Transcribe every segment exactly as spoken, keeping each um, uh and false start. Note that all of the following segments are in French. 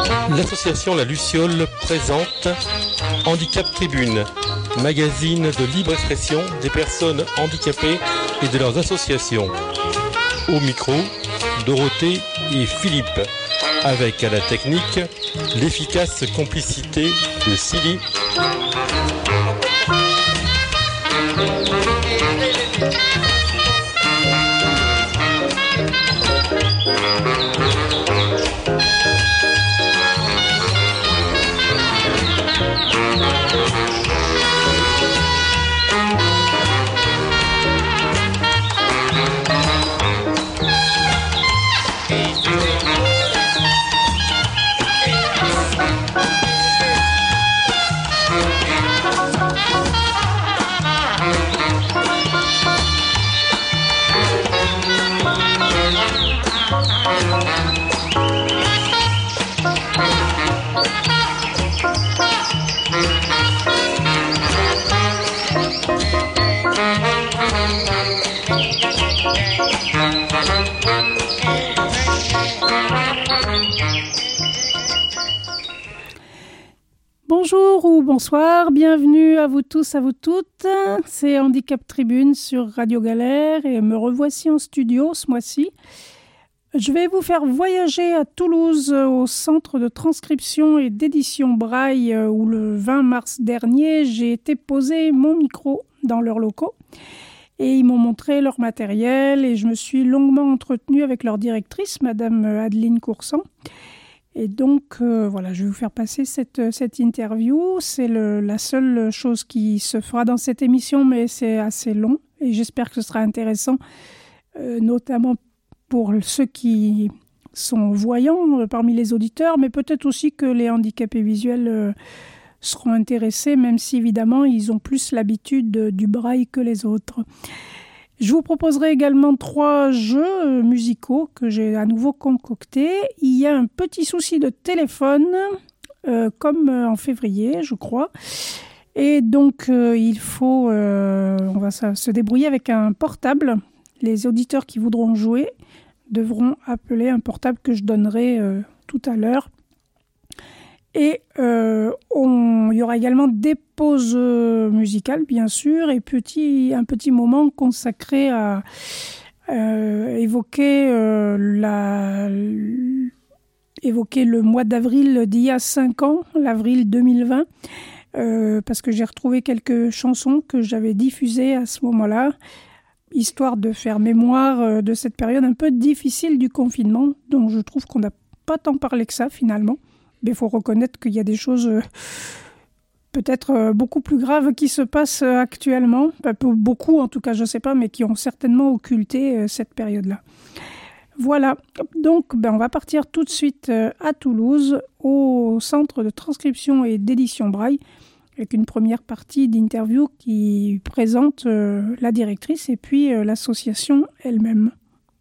L'association La Luciole présente Handicap Tribune, magazine de libre expression des personnes handicapées et de leurs associations. Au micro, Dorothée et Philippe, avec à la technique l'efficace complicité de Silly. Bonjour ou bonsoir, bienvenue à vous tous, à vous toutes. C'est Handicap Tribune sur Radio Galère et me revoici en studio ce mois-ci. Je vais vous faire voyager à Toulouse au centre de transcription et d'édition Braille où le vingt mars dernier, j'ai été poser mon micro dans leurs locaux et ils m'ont montré leur matériel et je me suis longuement entretenue avec leur directrice, Madame Adeline Coursan. Et donc, euh, voilà, je vais vous faire passer cette, cette interview. C'est le, la seule chose qui se fera dans cette émission, mais c'est assez long. Et j'espère que ce sera intéressant, euh, notamment pour ceux qui sont voyants euh, parmi les auditeurs, mais peut-être aussi que les handicapés visuels euh, seront intéressés, même si, évidemment, ils ont plus l'habitude de, du braille que les autres. Je vous proposerai également trois jeux musicaux que j'ai à nouveau concoctés. Il y a un petit souci de téléphone, euh, comme en février, je crois. Et donc, euh, il faut... Euh, on va se débrouiller avec un portable. Les auditeurs qui voudront jouer devront appeler un portable que je donnerai euh, tout à l'heure. Et euh, on, il y aura également des pauses musicales, bien sûr, et petit, un petit moment consacré à euh, évoquer, euh, la, évoquer le mois d'avril d'il y a cinq ans, l'avril deux mille vingt, euh, parce que j'ai retrouvé quelques chansons que j'avais diffusées à ce moment-là, histoire de faire mémoire de cette période un peu difficile du confinement, dont je trouve qu'on n'a pas tant parlé que ça, finalement. Mais il faut reconnaître qu'il y a des choses euh, peut-être euh, beaucoup plus graves qui se passent euh, actuellement. Enfin, beaucoup, en tout cas, je ne sais pas, mais qui ont certainement occulté euh, cette période-là. Voilà, donc ben, on va partir tout de suite euh, à Toulouse, au centre de transcription et d'édition Braille, avec une première partie d'interview qui présente euh, la directrice et puis euh, l'association elle-même.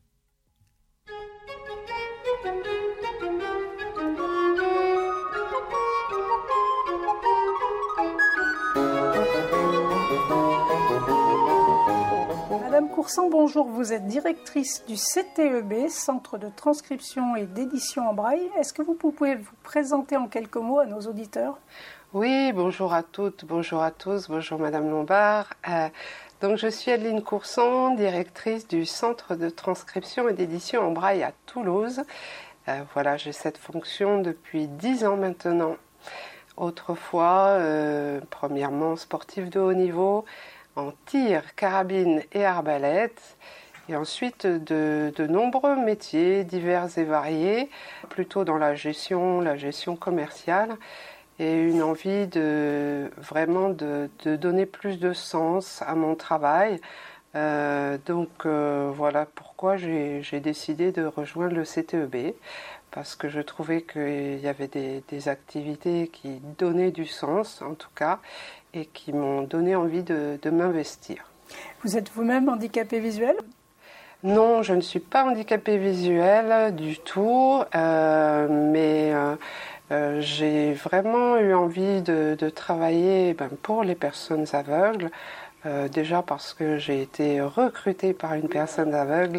Madame Coursan, bonjour. Vous êtes directrice du C T E B, Centre de transcription et d'édition en braille. Est-ce que vous pouvez vous présenter en quelques mots à nos auditeurs ? Oui, bonjour à toutes, bonjour à tous, bonjour Madame Lombard. Euh, donc je suis Adeline Coursan, directrice du Centre de transcription et d'édition en braille à Toulouse. Euh, voilà, j'ai cette fonction depuis dix ans maintenant. Autrefois, euh, premièrement sportive de haut niveau, en tir, carabine et arbalète, et ensuite de, de nombreux métiers divers et variés, plutôt dans la gestion, la gestion commerciale, et une envie de vraiment de, de donner plus de sens à mon travail. Euh, donc euh, voilà pourquoi j'ai, j'ai décidé de rejoindre le C T E B, parce que je trouvais qu'il y avait des, des activités qui donnaient du sens, en tout cas, et qui m'ont donné envie de, de m'investir. Vous êtes vous-même handicapé visuel ? Non, je ne suis pas handicapée visuelle du tout, euh, mais euh, euh, j'ai vraiment eu envie de, de travailler ben, pour les personnes aveugles, euh, déjà parce que j'ai été recrutée par une personne aveugle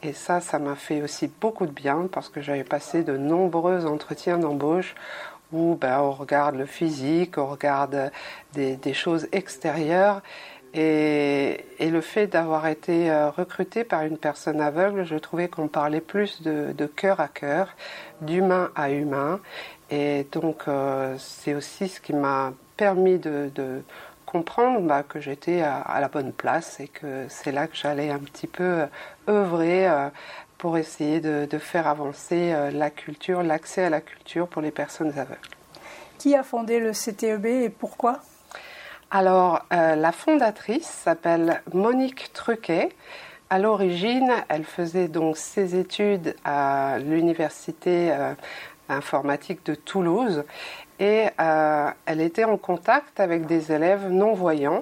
Et ça, ça m'a fait aussi beaucoup de bien parce que j'avais passé de nombreux entretiens d'embauche où ben, on regarde le physique, on regarde des, des choses extérieures. Et, et le fait d'avoir été euh, recruté par une personne aveugle, je trouvais qu'on parlait plus de, de cœur à cœur, d'humain à humain. Et donc, euh, c'est aussi ce qui m'a permis de, de comprendre bah, que j'étais à, à la bonne place et que c'est là que j'allais un petit peu œuvrer euh, pour essayer de, de faire avancer euh, la culture, l'accès à la culture pour les personnes aveugles. Qui a fondé le C T E B et pourquoi ? Alors, euh, la fondatrice s'appelle Monique Truquet. À l'origine, elle faisait donc ses études à l'université euh, informatique de Toulouse et euh, elle était en contact avec des élèves non-voyants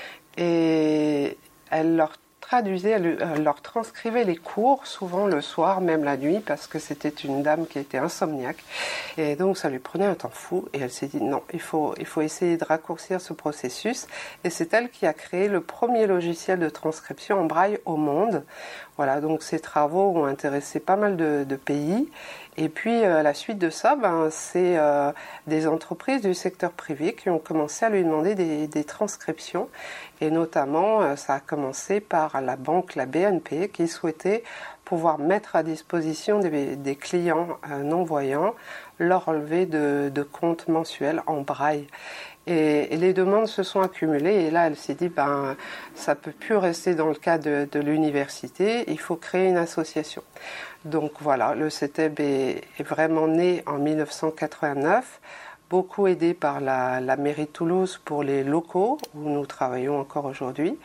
et elle leur traduisait, elle leur transcrivait les cours, souvent le soir, même la nuit, parce que c'était une dame qui était insomniaque. Et donc ça lui prenait un temps fou. Et elle s'est dit non, il faut, il faut essayer de raccourcir ce processus. Et c'est elle qui a créé le premier logiciel de transcription en braille au monde. Voilà, donc ses travaux ont intéressé pas mal de, de pays. Et puis à euh, la suite de ça, ben, c'est euh, des entreprises du secteur privé qui ont commencé à lui demander des, des transcriptions. Et notamment, euh, ça a commencé par la banque, la B N P, qui souhaitait pouvoir mettre à disposition des, des clients euh, non-voyants leur relevé de, de compte mensuel en braille. Et, et les demandes se sont accumulées et là elle s'est dit ben ça peut plus rester dans le cas de, de l'université, il faut créer une association. Donc voilà, le C T E B est, est vraiment né en mille neuf cent quatre-vingt-neuf, beaucoup aidé par la, la mairie de Toulouse pour les locaux où nous travaillons encore aujourd'hui.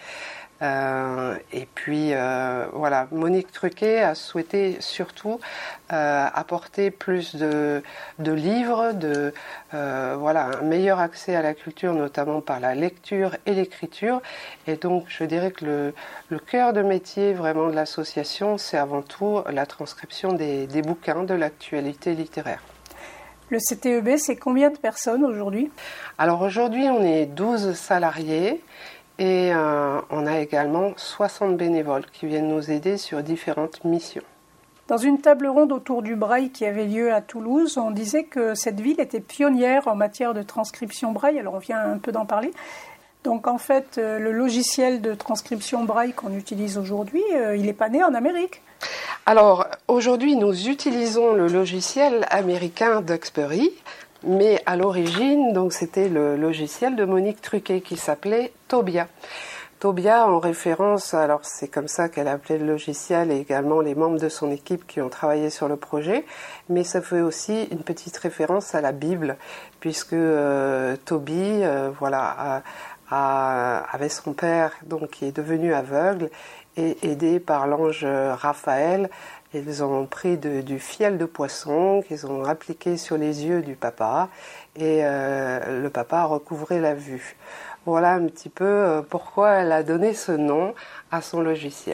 Euh, et puis euh, voilà, Monique Truquet a souhaité surtout euh, apporter plus de, de livres, de euh, voilà, un meilleur accès à la culture, notamment par la lecture et l'écriture. Et donc je dirais que le, le cœur de métier vraiment de l'association, c'est avant tout la transcription des, des bouquins de l'actualité littéraire. Le C T E B, c'est combien de personnes aujourd'hui ? Alors aujourd'hui, on est douze salariés. Et euh, on a également soixante bénévoles qui viennent nous aider sur différentes missions. Dans une table ronde autour du braille qui avait lieu à Toulouse, on disait que cette ville était pionnière en matière de transcription braille. Alors on vient un peu d'en parler. Donc en fait, le logiciel de transcription braille qu'on utilise aujourd'hui, il n'est pas né en Amérique. Alors aujourd'hui, nous utilisons le logiciel américain Duxbury. Mais à l'origine, donc c'était le logiciel de Monique Truquet qui s'appelait Tobia. Tobia en référence, alors c'est comme ça qu'elle appelait le logiciel et également les membres de son équipe qui ont travaillé sur le projet, mais ça fait aussi une petite référence à la Bible, puisque euh, Tobie, euh, voilà, a, a, avait son père donc qui est devenu aveugle et aidé par l'ange Raphaël. Ils ont pris de, du fiel de poisson qu'ils ont appliqué sur les yeux du papa et euh, le papa a recouvré la vue. Voilà un petit peu pourquoi elle a donné ce nom à son logiciel.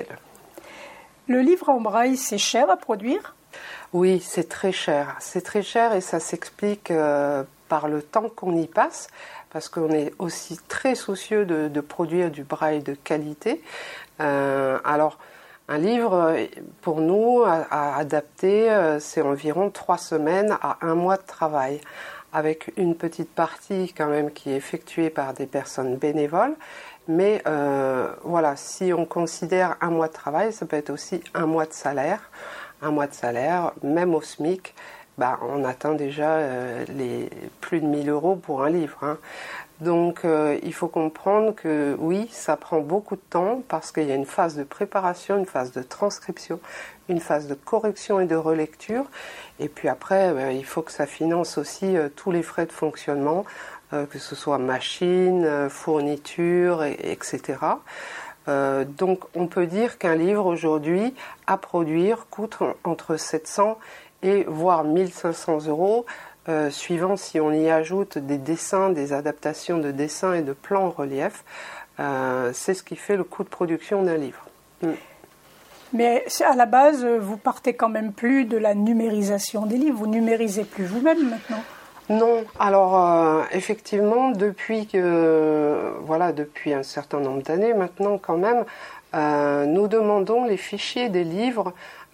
Le livre en braille, c'est cher à produire ? Oui, c'est très cher. C'est très cher et ça s'explique euh, par le temps qu'on y passe, parce qu'on est aussi très soucieux de, de produire du braille de qualité. Euh, alors, un livre, pour nous, à, à adapter, c'est environ trois semaines à un mois de travail, avec une petite partie quand même qui est effectuée par des personnes bénévoles. Mais euh, voilà, si on considère un mois de travail, ça peut être aussi un mois de salaire. Un mois de salaire, même au SMIC, bah, on atteint déjà euh, les plus de mille euros pour un livre, hein. Donc euh, il faut comprendre que oui, ça prend beaucoup de temps parce qu'il y a une phase de préparation, une phase de transcription, une phase de correction et de relecture. Et puis après, euh, il faut que ça finance aussi euh, tous les frais de fonctionnement, euh, que ce soit machine, euh, fourniture, et, etc. Euh, donc on peut dire qu'un livre aujourd'hui à produire coûte entre sept cents et voire mille cinq cents euros. Euh, suivant si on y ajoute des dessins, des adaptations de dessins et de plans en relief, euh, c'est ce qui fait le coût de production d'un livre. Mm. Mais à la base, vous partez quand même plus de la numérisation des livres, vous numérisez plus vous-même maintenant ? Non, alors euh, effectivement, depuis que voilà, depuis un certain nombre d'années maintenant quand même, euh, nous demandons les fichiers des livres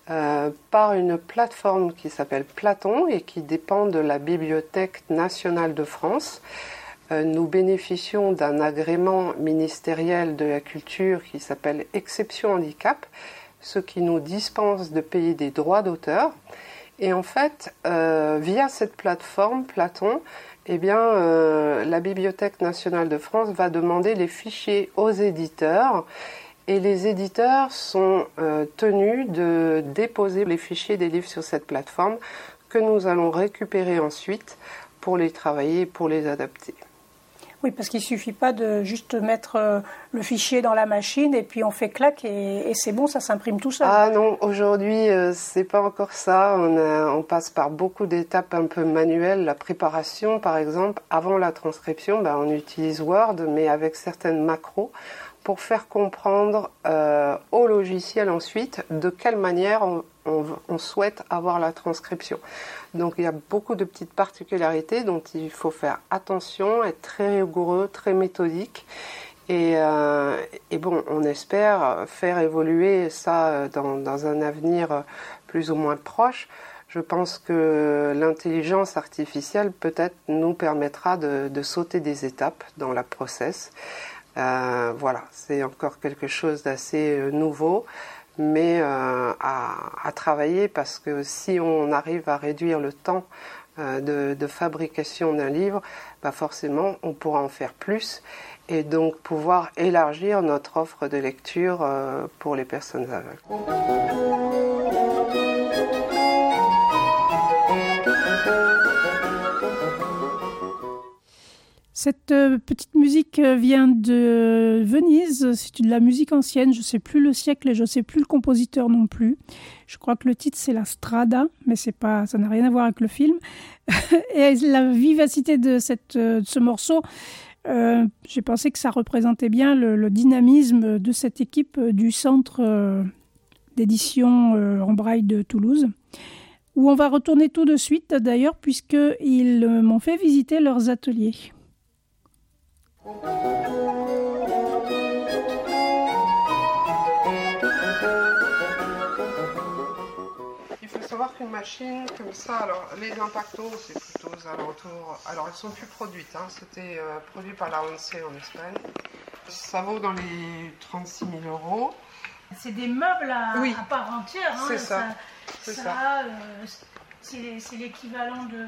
euh, par une plateforme qui s'appelle Platon et qui dépend de la Bibliothèque nationale de France. Euh, nous bénéficions d'un agrément ministériel de la culture qui s'appelle Exception Handicap, ce qui nous dispense de payer des droits d'auteur. Et en fait, euh, via cette plateforme Platon, eh bien, euh, la Bibliothèque nationale de France va demander les fichiers aux éditeurs et les éditeurs sont euh, tenus de déposer les fichiers des livres sur cette plateforme que nous allons récupérer ensuite pour les travailler, pour les adapter. Oui, parce qu'il ne suffit pas de juste mettre euh, le fichier dans la machine et puis on fait clac et, et c'est bon, ça s'imprime tout seul. Ah non, aujourd'hui, euh, c'est pas encore ça. On, a, on passe par beaucoup d'étapes un peu manuelles. La préparation, par exemple, avant la transcription, ben, on utilise Word, mais avec certaines macros pour faire comprendre euh, au logiciel ensuite de quelle manière on, on, on souhaite avoir la transcription. Donc il y a beaucoup de petites particularités dont il faut faire attention, être très rigoureux, très méthodique. Et, euh, et bon, on espère faire évoluer ça dans, dans un avenir plus ou moins proche. Je pense que l'intelligence artificielle peut-être nous permettra de, de sauter des étapes dans la process. Euh, voilà, c'est encore quelque chose d'assez nouveau. Mais euh, à, à travailler parce que si on arrive à réduire le temps euh, de, de fabrication d'un livre, bah forcément on pourra en faire plus et donc pouvoir élargir notre offre de lecture euh, pour les personnes aveugles. Cette euh, petite musique vient de Venise, c'est de la musique ancienne, je ne sais plus le siècle et je ne sais plus le compositeur non plus. Je crois que le titre c'est La Strada, mais c'est pas, ça n'a rien à voir avec le film. Et la vivacité de, cette, de ce morceau, euh, j'ai pensé que ça représentait bien le, le dynamisme de cette équipe du centre euh, d'édition euh, en braille de Toulouse, où on va retourner tout de suite d'ailleurs puisqu'ils m'ont fait visiter leurs ateliers. Il faut savoir qu'une machine comme ça, alors les impactos c'est plutôt aux alentours, alors elles sont plus produites, hein, c'était euh, produit par la ONCE en Espagne, ça vaut dans les trente-six mille euros. C'est des meubles à, oui. à part entière, hein, c'est ça, ça, c'est, ça, ça. Euh, c'est, c'est l'équivalent de...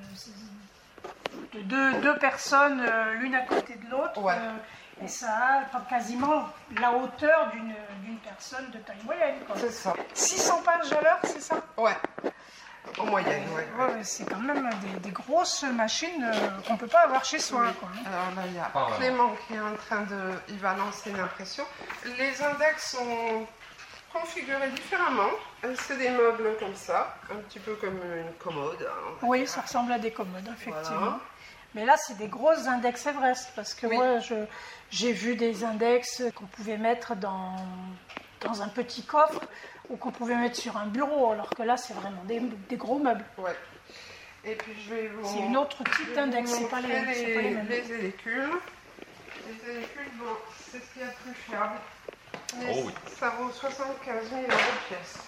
de deux, deux personnes euh, l'une à côté de l'autre, ouais. euh, et ça a quasiment la hauteur d'une, d'une personne de taille moyenne. Quoi. C'est ça. six cents pages à l'heure, c'est ça? Ouais, en moyenne, ouais. ouais, ouais. C'est quand même des, des grosses machines euh, qu'on ne peut pas avoir chez soi. Oui. Quoi. Alors là, il y a ah, Clément qui est en train de... Il va lancer une impression. Les index sont configurés différemment. C'est des meubles comme ça, un petit peu comme une commode. Hein. Oui, ça ressemble à des commodes, effectivement. Voilà. Mais là, c'est des grosses index Everest, parce que oui. moi, je, j'ai vu des index qu'on pouvait mettre dans, dans un petit coffre ou qu'on pouvait mettre sur un bureau, alors que là, c'est vraiment des, des gros meubles. Ouais. Et puis, je vais vous... C'est une autre type d'index, c'est pas les, les, c'est pas les mêmes. Les élécules. Les élécules, bon, c'est ce qu'il y a de plus fiable. Mais oh oui. Ça vaut soixante-quinze mille euros pièce.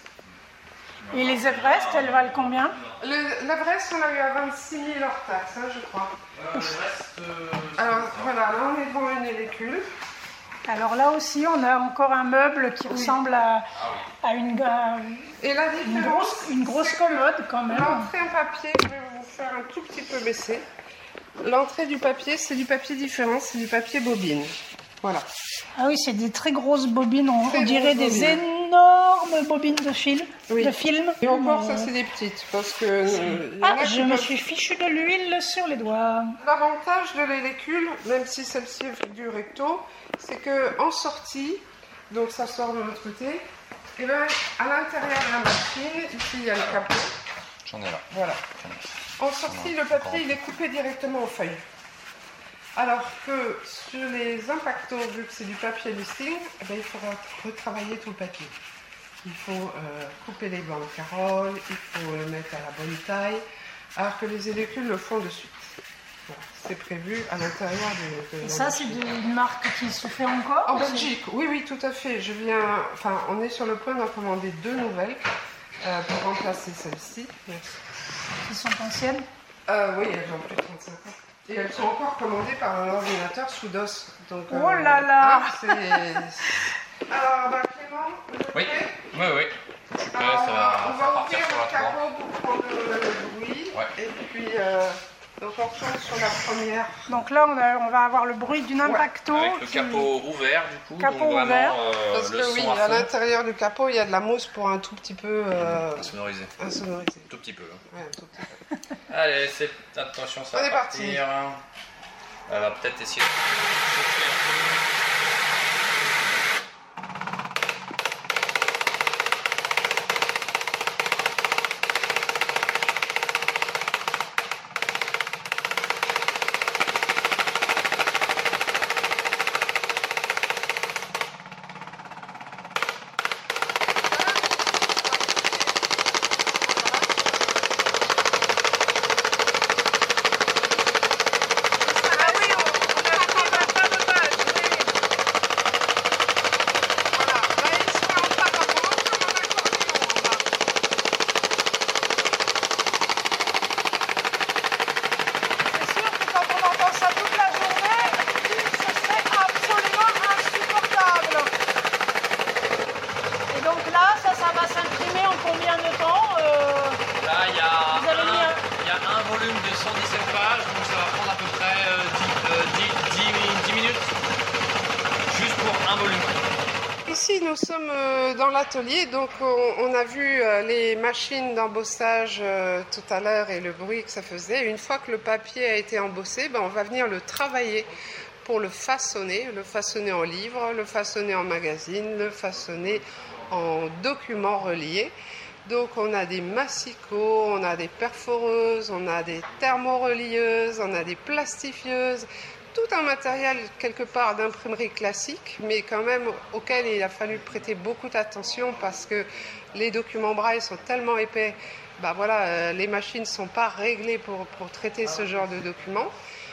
Et les Everest, elles valent combien? Le, L'Everest, on l'a eu à vingt-six mille hors taxe, hein, je crois. Euh, reste, euh, Alors voilà, là on est devant une élécule. Alors là aussi, on a encore un meuble qui oui. ressemble à, à, une, à Et la une grosse, une grosse commode quand même. L'entrée en papier, je vais vous faire un tout petit peu baisser. L'entrée du papier, c'est du papier différent, c'est du papier bobine. Voilà. Ah oui, c'est des très grosses bobines, on, on dirait des bobines. énormes bobines de film. Oui. De film. Et encore, mais... ça c'est des petites, parce que... Euh, ah, je me peuvent... suis fichu de l'huile sur les doigts. L'avantage de l'élécule, même si celle-ci est du recto, c'est qu'en sortie, donc ça sort de l'autre côté, et bien à l'intérieur de la machine, ici il y a le capot. J'en ai là. Voilà. En sortie, le papier il est coupé directement aux feuilles. Alors que sur les impactos, vu que c'est du papier listing, eh bien, il faudra retravailler tout le papier. Il faut euh, couper les bandes Carole, il faut le mettre à la bonne taille, alors que les élécules le font de suite. Bon, c'est prévu à l'intérieur de, de Et ça, machine. C'est une marque qui se fait encore? En Belgique, oui, oui, tout à fait. Je viens, enfin, on est sur le point d'en commander deux nouvelles. euh, pour remplacer celles-ci. Qui sont anciennes? euh, Oui, elles ont plus de trente-cinq ans. Et elles sont encore commandées par un ordinateur sous DOS. Donc, oh euh, là là ah, c'est... Alors, bah, Clément, vous êtes oui. prêt? Oui, oui. Je suis prêt, Alors, ça va, on ça va va ouvrir partir sur le la capot trois. pour prendre le bruit. Ouais. Et puis, euh, donc on retourne sur la première. Donc là, on, a, on va avoir le bruit d'une impacto. Avec le qui... capot ouvert, du coup. Capot donc vraiment, ouvert. Euh, Parce le que son oui, à, à fond, l'intérieur du capot, il y a de la mousse pour un tout petit peu euh, insonorisé. insonorisé. Tout petit peu. Hein. Ouais, un tout petit peu. Allez, c'est... attention, ça On va est parti. partir. Elle va peut-être essayer de chauffer un peu. Ici, nous sommes dans l'atelier, donc on a vu les machines d'embossage tout à l'heure et le bruit que ça faisait. Une fois que le papier a été embossé, ben on va venir le travailler pour le façonner, le façonner en livre, le façonner en magazine, le façonner en documents reliés. Donc on a des massicots, on a des perforeuses, on a des thermorelieuses, on a des plastifieuses, tout un matériel quelque part d'imprimerie classique, mais quand même auquel il a fallu prêter beaucoup d'attention parce que les documents braille sont tellement épais, bah voilà, euh, les machines ne sont pas réglées pour, pour traiter ce genre de documents.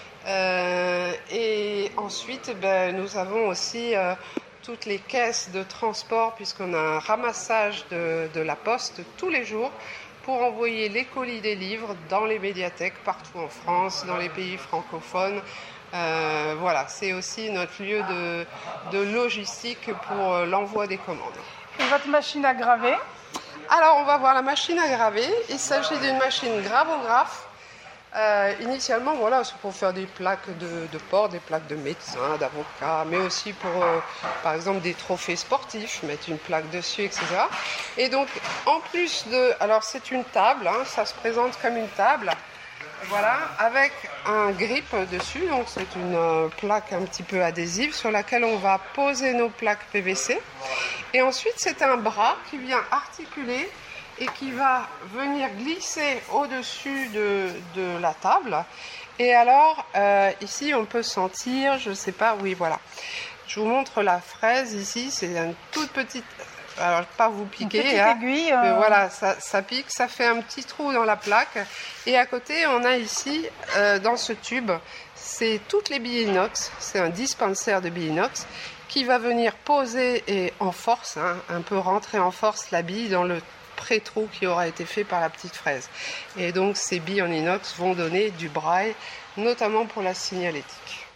Euh, et ensuite, ben, nous avons aussi euh, toutes les caisses de transport puisqu'on a un ramassage de, de la poste tous les jours pour envoyer les colis des livres dans les médiathèques partout en France, dans les pays francophones. Euh, voilà, c'est aussi notre lieu de, de logistique pour l'envoi des commandes. Et votre machine à graver? Alors, on va voir la machine à graver. Il s'agit d'une machine gravographe. Euh, initialement, voilà, c'est pour faire des plaques de, de port, des plaques de médecins, d'avocats, mais aussi pour, euh, par exemple, des trophées sportifs, mettre une plaque dessus, et cetera. Et donc, en plus de... Alors, c'est une table, hein, ça se présente comme une table. Voilà, avec un grip dessus, donc c'est une euh, plaque un petit peu adhésive sur laquelle on va poser nos plaques P V C. Et ensuite, c'est un bras qui vient articuler et qui va venir glisser au-dessus de, de la table. Et alors, euh, ici, on peut sentir, je ne sais pas, oui, voilà. Je vous montre la fraise ici, c'est une toute petite... Alors, pas vous piquer, une petite hein, aiguille. Euh... Mais voilà, ça, ça pique, ça fait un petit trou dans la plaque. Et à côté, on a ici, euh, dans ce tube, c'est toutes les billes inox. C'est un dispensaire de billes inox qui va venir poser et en force, hein, un peu rentrer en force la bille dans le pré-trou qui aura été fait par la petite fraise. Et donc, ces billes en inox vont donner du braille, notamment pour la signalétique.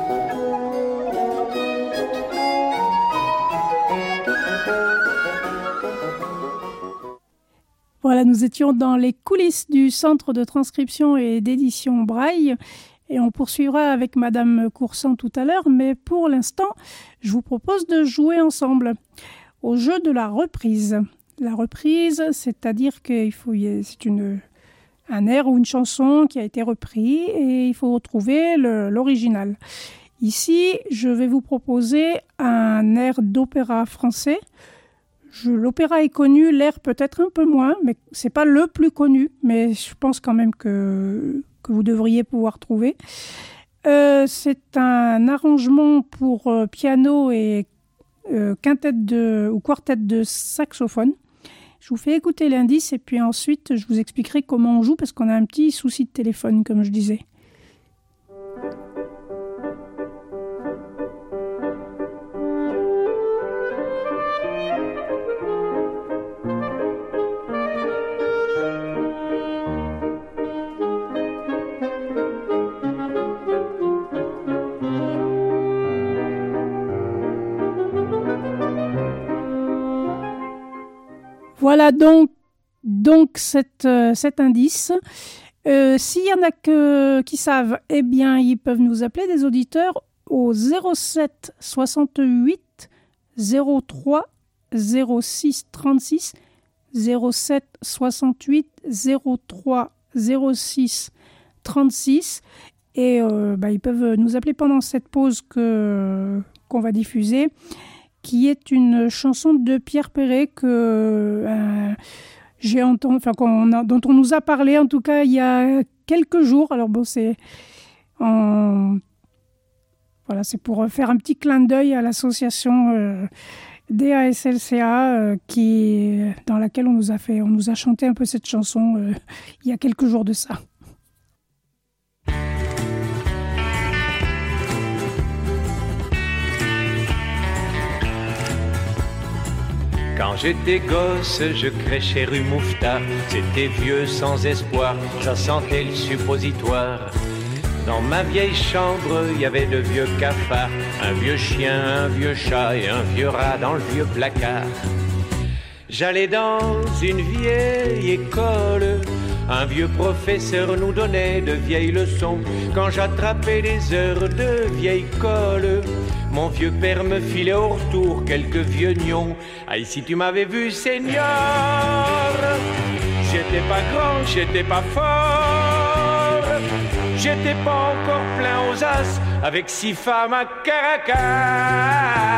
Voilà, nous étions dans les coulisses du centre de transcription et d'édition Braille et on poursuivra avec Madame Coursan tout à l'heure, mais pour l'instant, je vous propose de jouer ensemble au jeu de la reprise. La reprise, c'est-à-dire qu'il faut, c'est une, un air ou une chanson qui a été repris et il faut retrouver le, l'original. Ici, je vais vous proposer un air d'opéra français. Je, l'opéra est connu, l'air peut-être un peu moins, mais c'est pas le plus connu, mais je pense quand même que, que vous devriez pouvoir trouver. Euh, c'est un arrangement pour euh, piano et euh, quintette de, ou quartet de saxophone. Je vous fais écouter l'indice et puis ensuite je vous expliquerai comment on joue parce qu'on a un petit souci de téléphone, comme je disais. voilà donc, donc cet, euh, cet indice. Euh, s'il y en a que, qui savent, eh bien, ils peuvent nous appeler, des auditeurs, au zéro sept soixante-huit zéro trois zéro six trente-six, zéro sept soixante-huit zéro trois zéro six trente-six, et euh, bah, ils peuvent nous appeler pendant cette pause que, qu'on va diffuser, qui est une chanson de Pierre Perret que euh, j'ai entendu, enfin qu'on a, dont on nous a parlé en tout cas il y a quelques jours. Alors bon, c'est en, voilà, c'est pour faire un petit clin d'œil à l'association euh, D A S L C A euh, qui, dans laquelle on nous a fait, on nous a chanté un peu cette chanson euh, il y a quelques jours de ça. Quand j'étais gosse, je crêchais rue Mouffetard. C'était vieux sans espoir, ça sentait le suppositoire. Dans ma vieille chambre, il y avait de vieux cafards, un vieux chien, un vieux chat et un vieux rat dans le vieux placard. J'allais dans une vieille école, un vieux professeur nous donnait de vieilles leçons. Quand j'attrapais des heures de vieille colle, mon vieux père me filait au retour quelques vieux nions. Ah, ici tu m'avais vu, Seigneur, j'étais pas grand, j'étais pas fort, j'étais pas encore plein aux as, avec six femmes à Caracas.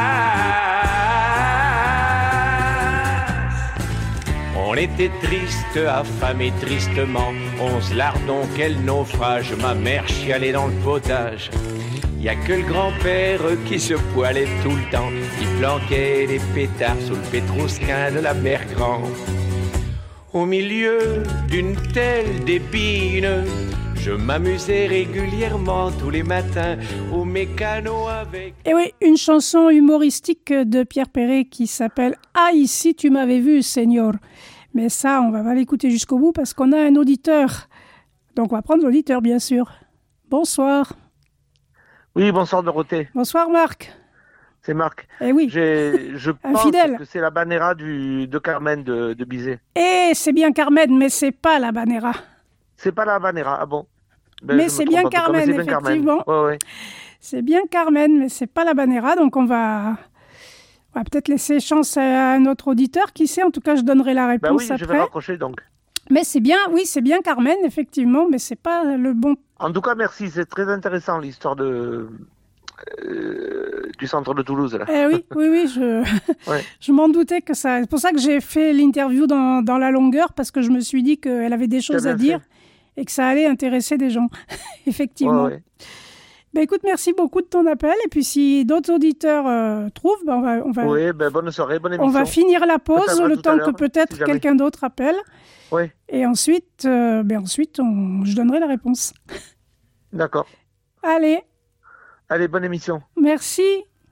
On était triste, affamé tristement, onze lardons, quel naufrage, ma mère chialait dans le potage. Y a que le grand-père qui se poilait tout le temps, il planquait les pétards sous le pétrousquin de la mer Grand. Au milieu d'une telle dépine, je m'amusais régulièrement tous les matins au mécano avec... Et oui, une chanson humoristique de Pierre Perret qui s'appelle « Ah, ici tu m'avais vu, Seigneur ». Mais ça, on va pas l'écouter jusqu'au bout parce qu'on a un auditeur. Donc on va prendre l'auditeur, bien sûr. Bonsoir. Oui, bonsoir Dorothée. Bonsoir Marc. C'est Marc. Eh oui, J'ai, je pense fidèle. que c'est la Banera du, de Carmen de, de Bizet. Eh, c'est bien Carmen, mais c'est pas la Banera. C'est pas la Banera, ah bon. Ben, mais je c'est me bien trompe, Carmen, c'est bien effectivement. Carmen. Ouais, ouais. C'est bien Carmen, mais c'est pas la Banera, donc on va, on va peut-être laisser chance à notre auditeur. Qui sait, en tout cas, je donnerai la réponse Ben oui, après. je vais raccrocher donc. Mais c'est bien, oui, c'est bien Carmen, effectivement, mais c'est pas le bon. En tout cas, merci, c'est très intéressant l'histoire de euh, du centre de Toulouse là. Eh oui, oui, oui, je, Ouais. je m'en doutais que ça. C'est pour ça que j'ai fait l'interview dans, dans la longueur, parce que je me suis dit qu'elle avait des choses T'as à bien dire et que ça allait intéresser des gens, effectivement. Ouais, ouais. Ben écoute, merci beaucoup de ton appel. Et puis si d'autres auditeurs euh, trouvent, ben on va, on va, Oui, ben bonne soirée, bonne émission. on va finir la pause, t'appellera le tout à temps que l'heure, peut-être si jamais. quelqu'un d'autre appelle. Oui, Et ensuite, euh, ben ensuite on, je donnerai la réponse. d'accord. Allez, Allez, bonne émission. merci.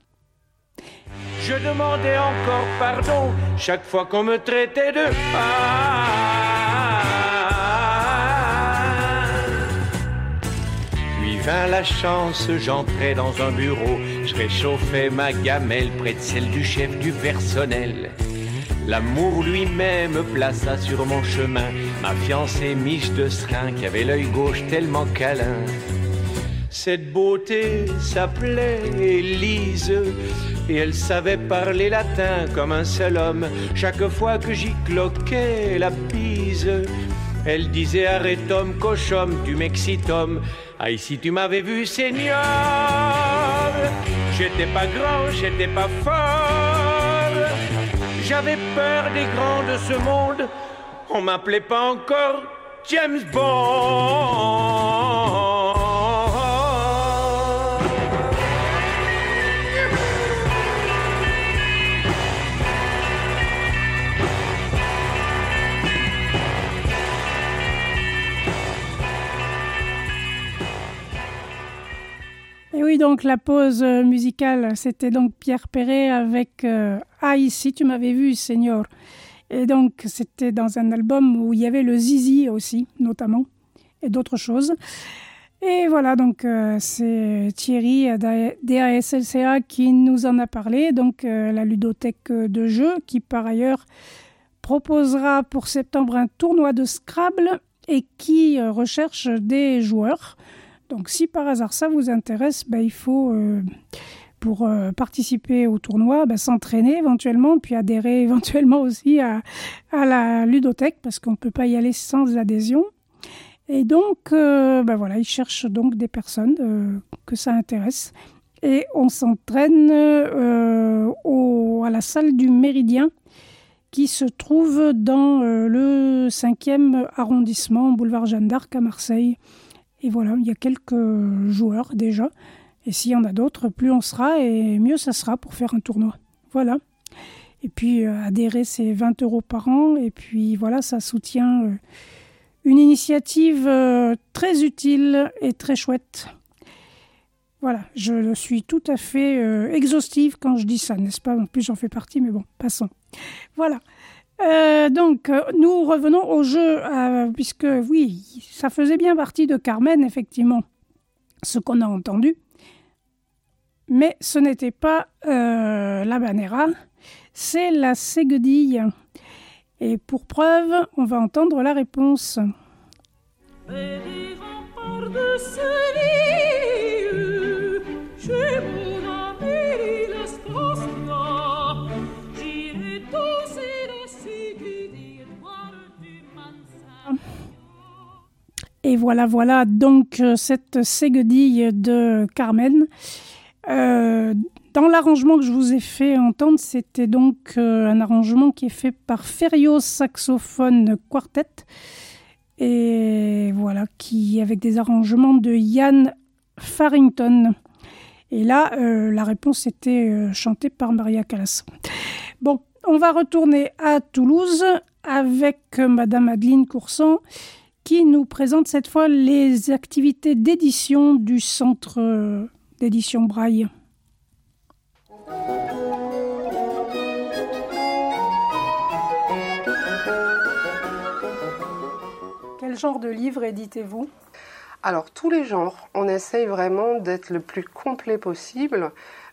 Je demandais encore pardon chaque fois qu'on me traitait de ah. Puis vint la chance, j'entrais dans un bureau, je réchauffais ma gamelle près de celle du chef du personnel. L'amour lui-même plaça sur mon chemin ma fiancée Miche de Serin qui avait l'œil gauche tellement câlin. Cette beauté s'appelait Élise et elle savait parler latin comme un seul homme. Chaque fois que j'y cloquais la bise, elle disait arrêtum cochum, tu m'excitum. Ah ici tu m'avais vu Seigneur, j'étais pas grand, j'étais pas fort, j'avais peur des grands de ce monde, on m'appelait pas encore James Bond. Et oui, donc la pause musicale, c'était donc Pierre Perret avec euh, « Ah, ici, tu m'avais vu, Seigneur ». Et donc, c'était dans un album où il y avait le zizi aussi, notamment, et d'autres choses. Et voilà, donc euh, c'est Thierry D A S L C A qui nous en a parlé, donc euh, la ludothèque de jeux, qui par ailleurs proposera pour septembre un tournoi de Scrabble et qui euh, recherche des joueurs. Donc si par hasard ça vous intéresse, ben, il faut, euh, pour euh, participer au tournoi, ben, s'entraîner éventuellement, puis adhérer éventuellement aussi à, à la ludothèque, parce qu'on ne peut pas y aller sans adhésion. Et donc, euh, ben voilà, ils cherchent donc des personnes euh, que ça intéresse. Et on s'entraîne euh, au, à la salle du Méridien, qui se trouve dans euh, le cinquième arrondissement, boulevard Jeanne d'Arc à Marseille. Et voilà, il y a quelques joueurs déjà. Et s'il y en a d'autres, plus on sera et mieux ça sera pour faire un tournoi. Voilà. Et puis euh, adhérer, c'est vingt euros par an. Et puis voilà, ça soutient euh, une initiative euh, très utile et très chouette. Voilà, je suis tout à fait euh, exhaustive quand je dis ça, n'est-ce pas? En plus, j'en fais partie, mais bon, passons. Voilà. Euh, donc, euh, nous revenons au jeu, euh, puisque, oui, ça faisait bien partie de Carmen, effectivement, ce qu'on a entendu. Mais ce n'était pas euh, la banera, c'est la ségudille. Et pour preuve, on va entendre la réponse. Et les remparts de Séville, chez mon ami la Strasbourg, j'irai danser la ségudille noire du Mansard. Et voilà, voilà, donc cette ségudille de Carmen. Euh, dans l'arrangement que je vous ai fait entendre, c'était donc euh, un arrangement qui est fait par Ferio Saxophone Quartet. Et voilà, qui avec des arrangements de Ian Farrington. Et là, euh, la réponse était euh, chantée par Maria Callas. Bon, on va retourner à Toulouse avec euh, Madame Adeline Coursan, qui nous présente cette fois les activités d'édition du centre euh, d'édition Braille. Quel genre de livre éditez-vous ? Alors, tous les genres. On essaye vraiment d'être le plus complet possible,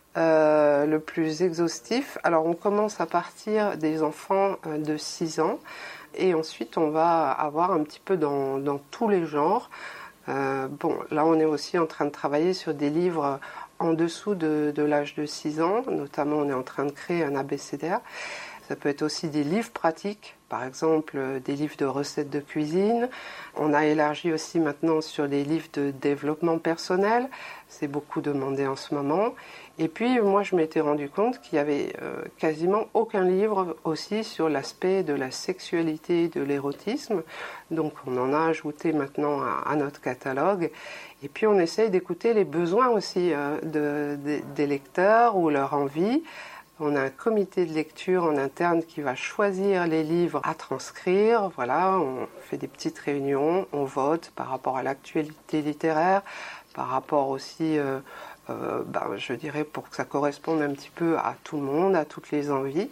euh, le plus exhaustif. Alors, on commence à partir des enfants euh, de six ans et ensuite, on va avoir un petit peu dans, dans tous les genres. Euh, bon, là, on est aussi en train de travailler sur des livres en dessous de, de l'âge de six ans. Notamment, on est en train de créer un abécédaire. Ça peut être aussi des livres pratiques, par exemple des livres de recettes de cuisine. On a élargi aussi maintenant sur les livres de développement personnel. C'est beaucoup demandé en ce moment. Et puis, moi, je m'étais rendu compte qu'il y avait euh, quasiment aucun livre aussi sur l'aspect de la sexualité et de l'érotisme. Donc, on en a ajouté maintenant à, à notre catalogue. Et puis, on essaye d'écouter les besoins aussi euh, de, de, des lecteurs ou leur envie. On a un comité de lecture en interne qui va choisir les livres à transcrire. Voilà, on fait des petites réunions, on vote par rapport à l'actualité littéraire, par rapport aussi, euh, euh, ben, je dirais, pour que ça corresponde un petit peu à tout le monde, à toutes les envies.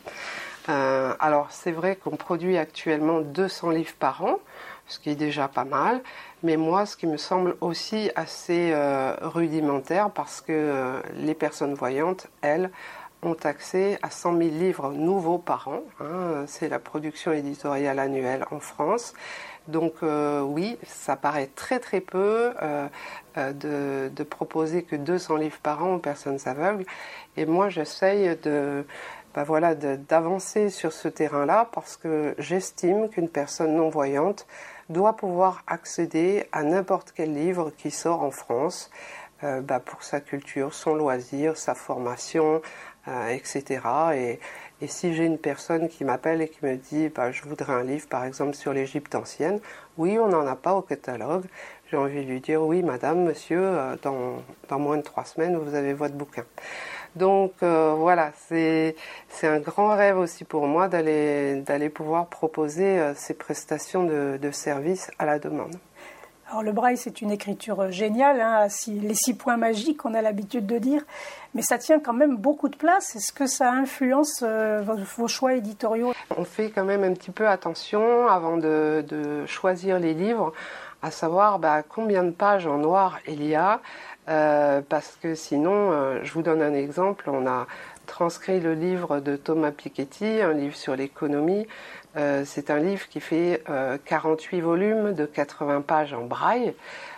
Euh, alors, c'est vrai qu'on produit actuellement deux cents livres par an, ce qui est déjà pas mal. Mais moi, ce qui me semble aussi assez euh, rudimentaire, parce que euh, les personnes voyantes, elles, ont accès à cent mille livres nouveaux par an. Hein, c'est la production éditoriale annuelle en France. Donc euh, oui, ça paraît très très peu euh, euh, de, de proposer que deux cents livres par an aux personnes aveugles. Et moi, j'essaye de, ben voilà, de, d'avancer sur ce terrain-là parce que j'estime qu'une personne non-voyante doit pouvoir accéder à n'importe quel livre qui sort en France euh, ben pour sa culture, son loisir, sa formation, Euh, et cetera. Et, et si j'ai une personne qui m'appelle et qui me dit bah, je voudrais un livre par exemple sur l'Égypte ancienne, oui, on n'en a pas au catalogue, j'ai envie de lui dire oui madame, monsieur, euh, dans, dans moins de trois semaines vous avez votre bouquin. Donc euh, voilà, c'est, c'est un grand rêve aussi pour moi d'aller, d'aller pouvoir proposer euh, ces prestations de, de services à la demande. Alors le braille, c'est une écriture géniale, hein, les six points magiques, on a l'habitude de dire, mais ça tient quand même beaucoup de place. Est-ce que ça influence euh, vos, vos choix éditoriaux ? On fait quand même un petit peu attention avant de, de choisir les livres, à savoir bah, combien de pages en noir il y a, euh, parce que sinon, euh, je vous donne un exemple, on a transcrit le livre de Thomas Piketty, un livre sur l'économie. Euh, c'est un livre qui fait euh, quarante-huit volumes de quatre-vingts pages en braille.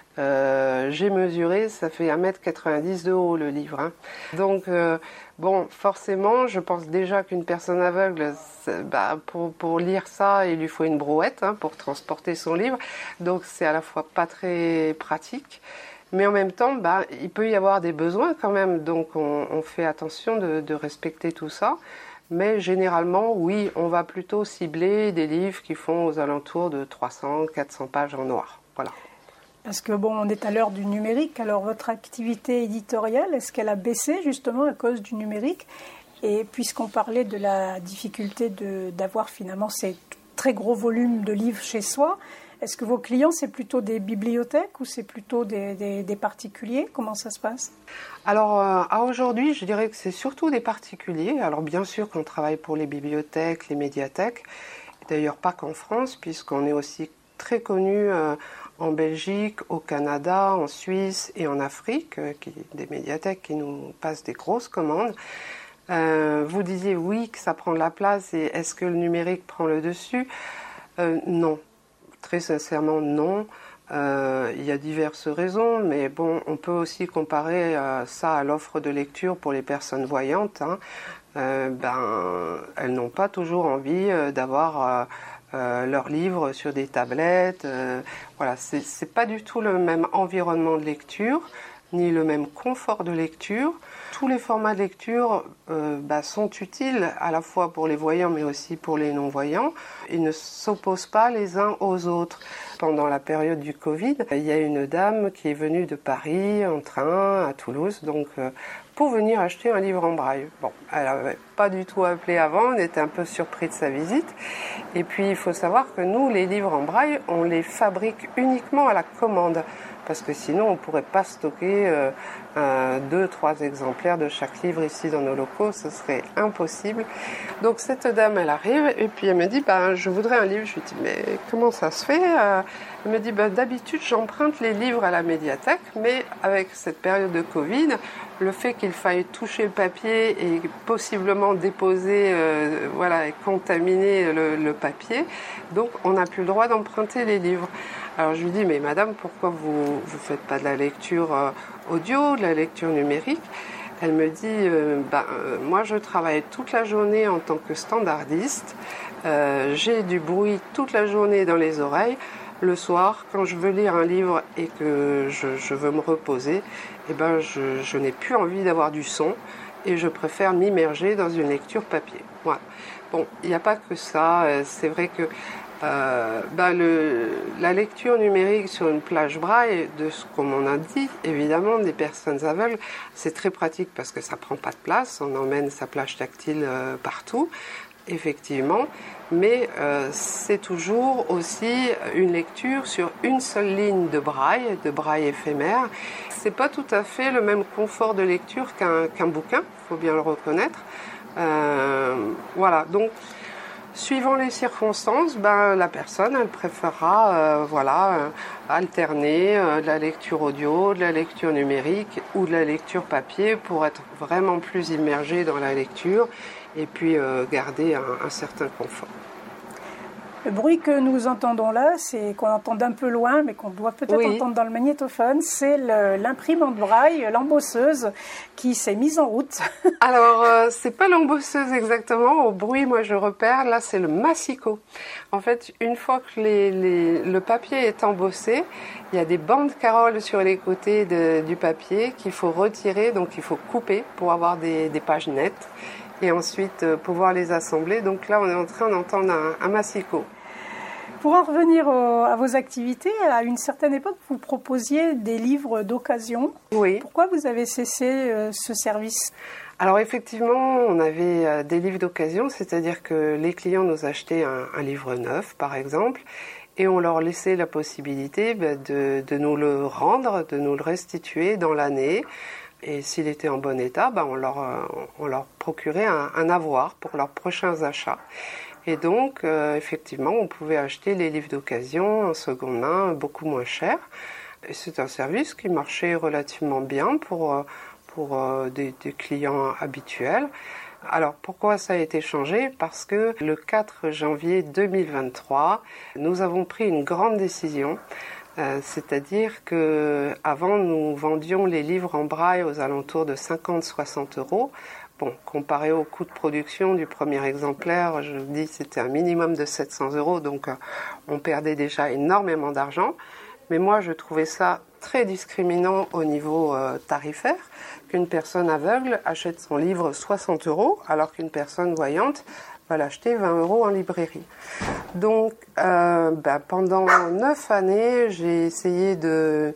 Euh, j'ai mesuré, ça fait un mètre quatre-vingt-dix de haut le livre. Hein. Donc, euh, bon, forcément, je pense déjà qu'une personne aveugle, bah, pour, pour lire ça, il lui faut une brouette hein, pour transporter son livre. Donc, c'est à la fois pas très pratique. Mais en même temps, bah, il peut y avoir des besoins quand même. Donc, on, on fait attention de, de respecter tout ça. Mais généralement, oui, on va plutôt cibler des livres qui font aux alentours de trois cents à quatre cents pages en noir. Voilà. Parce que bon, on est à l'heure du numérique. Alors, votre activité éditoriale, est-ce qu'elle a baissé justement à cause du numérique? Et puisqu'on parlait de la difficulté de, d'avoir finalement ces très gros volumes de livres chez soi, est-ce que vos clients, c'est plutôt des bibliothèques ou c'est plutôt des, des, des particuliers? Comment ça se passe? Alors, euh, à aujourd'hui, je dirais que c'est surtout des particuliers. Alors, bien sûr qu'on travaille pour les bibliothèques, les médiathèques. D'ailleurs, pas qu'en France, puisqu'on est aussi très connu euh, en Belgique, au Canada, en Suisse et en Afrique, euh, qui, des médiathèques qui nous passent des grosses commandes. Euh, vous disiez oui, que ça prend de la place, et est-ce que le numérique prend le dessus? euh, Non. Très sincèrement, non. Euh, il y a diverses raisons, mais bon, on peut aussi comparer euh, ça à l'offre de lecture pour les personnes voyantes. Hein. Euh, ben, elles n'ont pas toujours envie euh, d'avoir euh, euh, leurs livres sur des tablettes. Euh, voilà, c'est, c'est pas du tout le même environnement de lecture, ni le même confort de lecture. Tous les formats de lecture euh, bah, sont utiles à la fois pour les voyants mais aussi pour les non-voyants. Ils ne s'opposent pas les uns aux autres. Pendant la période du Covid, il y a une dame qui est venue de Paris en train à Toulouse donc, euh, pour venir acheter un livre en braille. Bon, elle n'avait pas du tout appelé avant, on était un peu surpris de sa visite. Et puis il faut savoir que nous, les livres en braille, on les fabrique uniquement à la commande. Parce que sinon, on ne pourrait pas stocker euh, un, deux, trois exemplaires de chaque livre ici dans nos locaux, ce serait impossible. Donc cette dame, elle arrive et puis elle me dit, bah, je voudrais un livre. Je lui dis, mais comment ça se fait? Elle me dit, bah, d'habitude, j'emprunte les livres à la médiathèque, mais avec cette période de Covid, le fait qu'il faille toucher le papier et possiblement déposer, euh, voilà, et contaminer le, le papier, donc on n'a plus le droit d'emprunter les livres. Alors je lui dis, mais madame, pourquoi vous ne faites pas de la lecture euh, audio, de la lecture numérique? Elle me dit, euh, ben, euh, moi je travaille toute la journée en tant que standardiste, euh, j'ai du bruit toute la journée dans les oreilles. Le soir, quand je veux lire un livre et que je, je veux me reposer, eh ben je, je n'ai plus envie d'avoir du son et je préfère m'immerger dans une lecture papier. Voilà. Bon, il n'y a pas que ça, c'est vrai que Euh, bah le, la lecture numérique sur une plage braille, de ce qu'on m'en a dit, évidemment, des personnes aveugles, c'est très pratique parce que ça prend pas de place, on emmène sa plage tactile euh, partout, effectivement, mais euh, c'est toujours aussi une lecture sur une seule ligne de braille, de braille éphémère. C'est pas tout à fait le même confort de lecture qu'un, qu'un bouquin, faut bien le reconnaître. Euh, voilà, donc suivant les circonstances, ben, la personne elle préférera euh, voilà, euh, alterner euh, de la lecture audio, de la lecture numérique ou de la lecture papier pour être vraiment plus immergée dans la lecture et puis euh, garder un, un certain confort. Le bruit que nous entendons là, c'est qu'on entend d'un peu loin, mais qu'on doit peut-être oui. entendre dans le magnétophone, c'est le, l'imprimante braille, l'embosseuse, qui s'est mise en route. Alors, euh, c'est pas l'embosseuse exactement. Au bruit, moi, je repère. Là, c'est le massicot. En fait, une fois que les, les, le papier est embossé, il y a des bandes Carole sur les côtés de, du papier qu'il faut retirer, donc il faut couper pour avoir des, des pages nettes. Et ensuite euh, pouvoir les assembler. Donc là, on est en train d'entendre un, un massicot. Pour en revenir au, à vos activités, à une certaine époque, vous proposiez des livres d'occasion. Oui. Pourquoi vous avez cessé euh, ce service ? Alors effectivement, on avait euh, des livres d'occasion, c'est-à-dire que les clients nous achetaient un, un livre neuf, par exemple, et on leur laissait la possibilité bah, de, de nous le rendre, de nous le restituer dans l'année. Et s'il était en bon état, ben on, leur, on leur procurait un, un avoir pour leurs prochains achats. Et donc, euh, effectivement, on pouvait acheter les livres d'occasion en seconde main beaucoup moins cher. Et c'est un service qui marchait relativement bien pour, pour euh, des, des clients habituels. Alors pourquoi ça a été changé ? Parce que le quatre janvier deux mille vingt-trois, nous avons pris une grande décision, euh, c'est-à-dire que avant nous vendions les livres en braille aux alentours de cinquante à soixante euros. Bon, comparé au coût de production du premier exemplaire, je dis c'était un minimum de sept cents euros, donc euh, on perdait déjà énormément d'argent. Mais moi, je trouvais ça très discriminant au niveau euh, tarifaire, qu'une personne aveugle achète son livre soixante euros, alors qu'une personne voyante va l'acheter vingt euros en librairie. Donc, euh, bah, pendant neuf années, j'ai essayé de,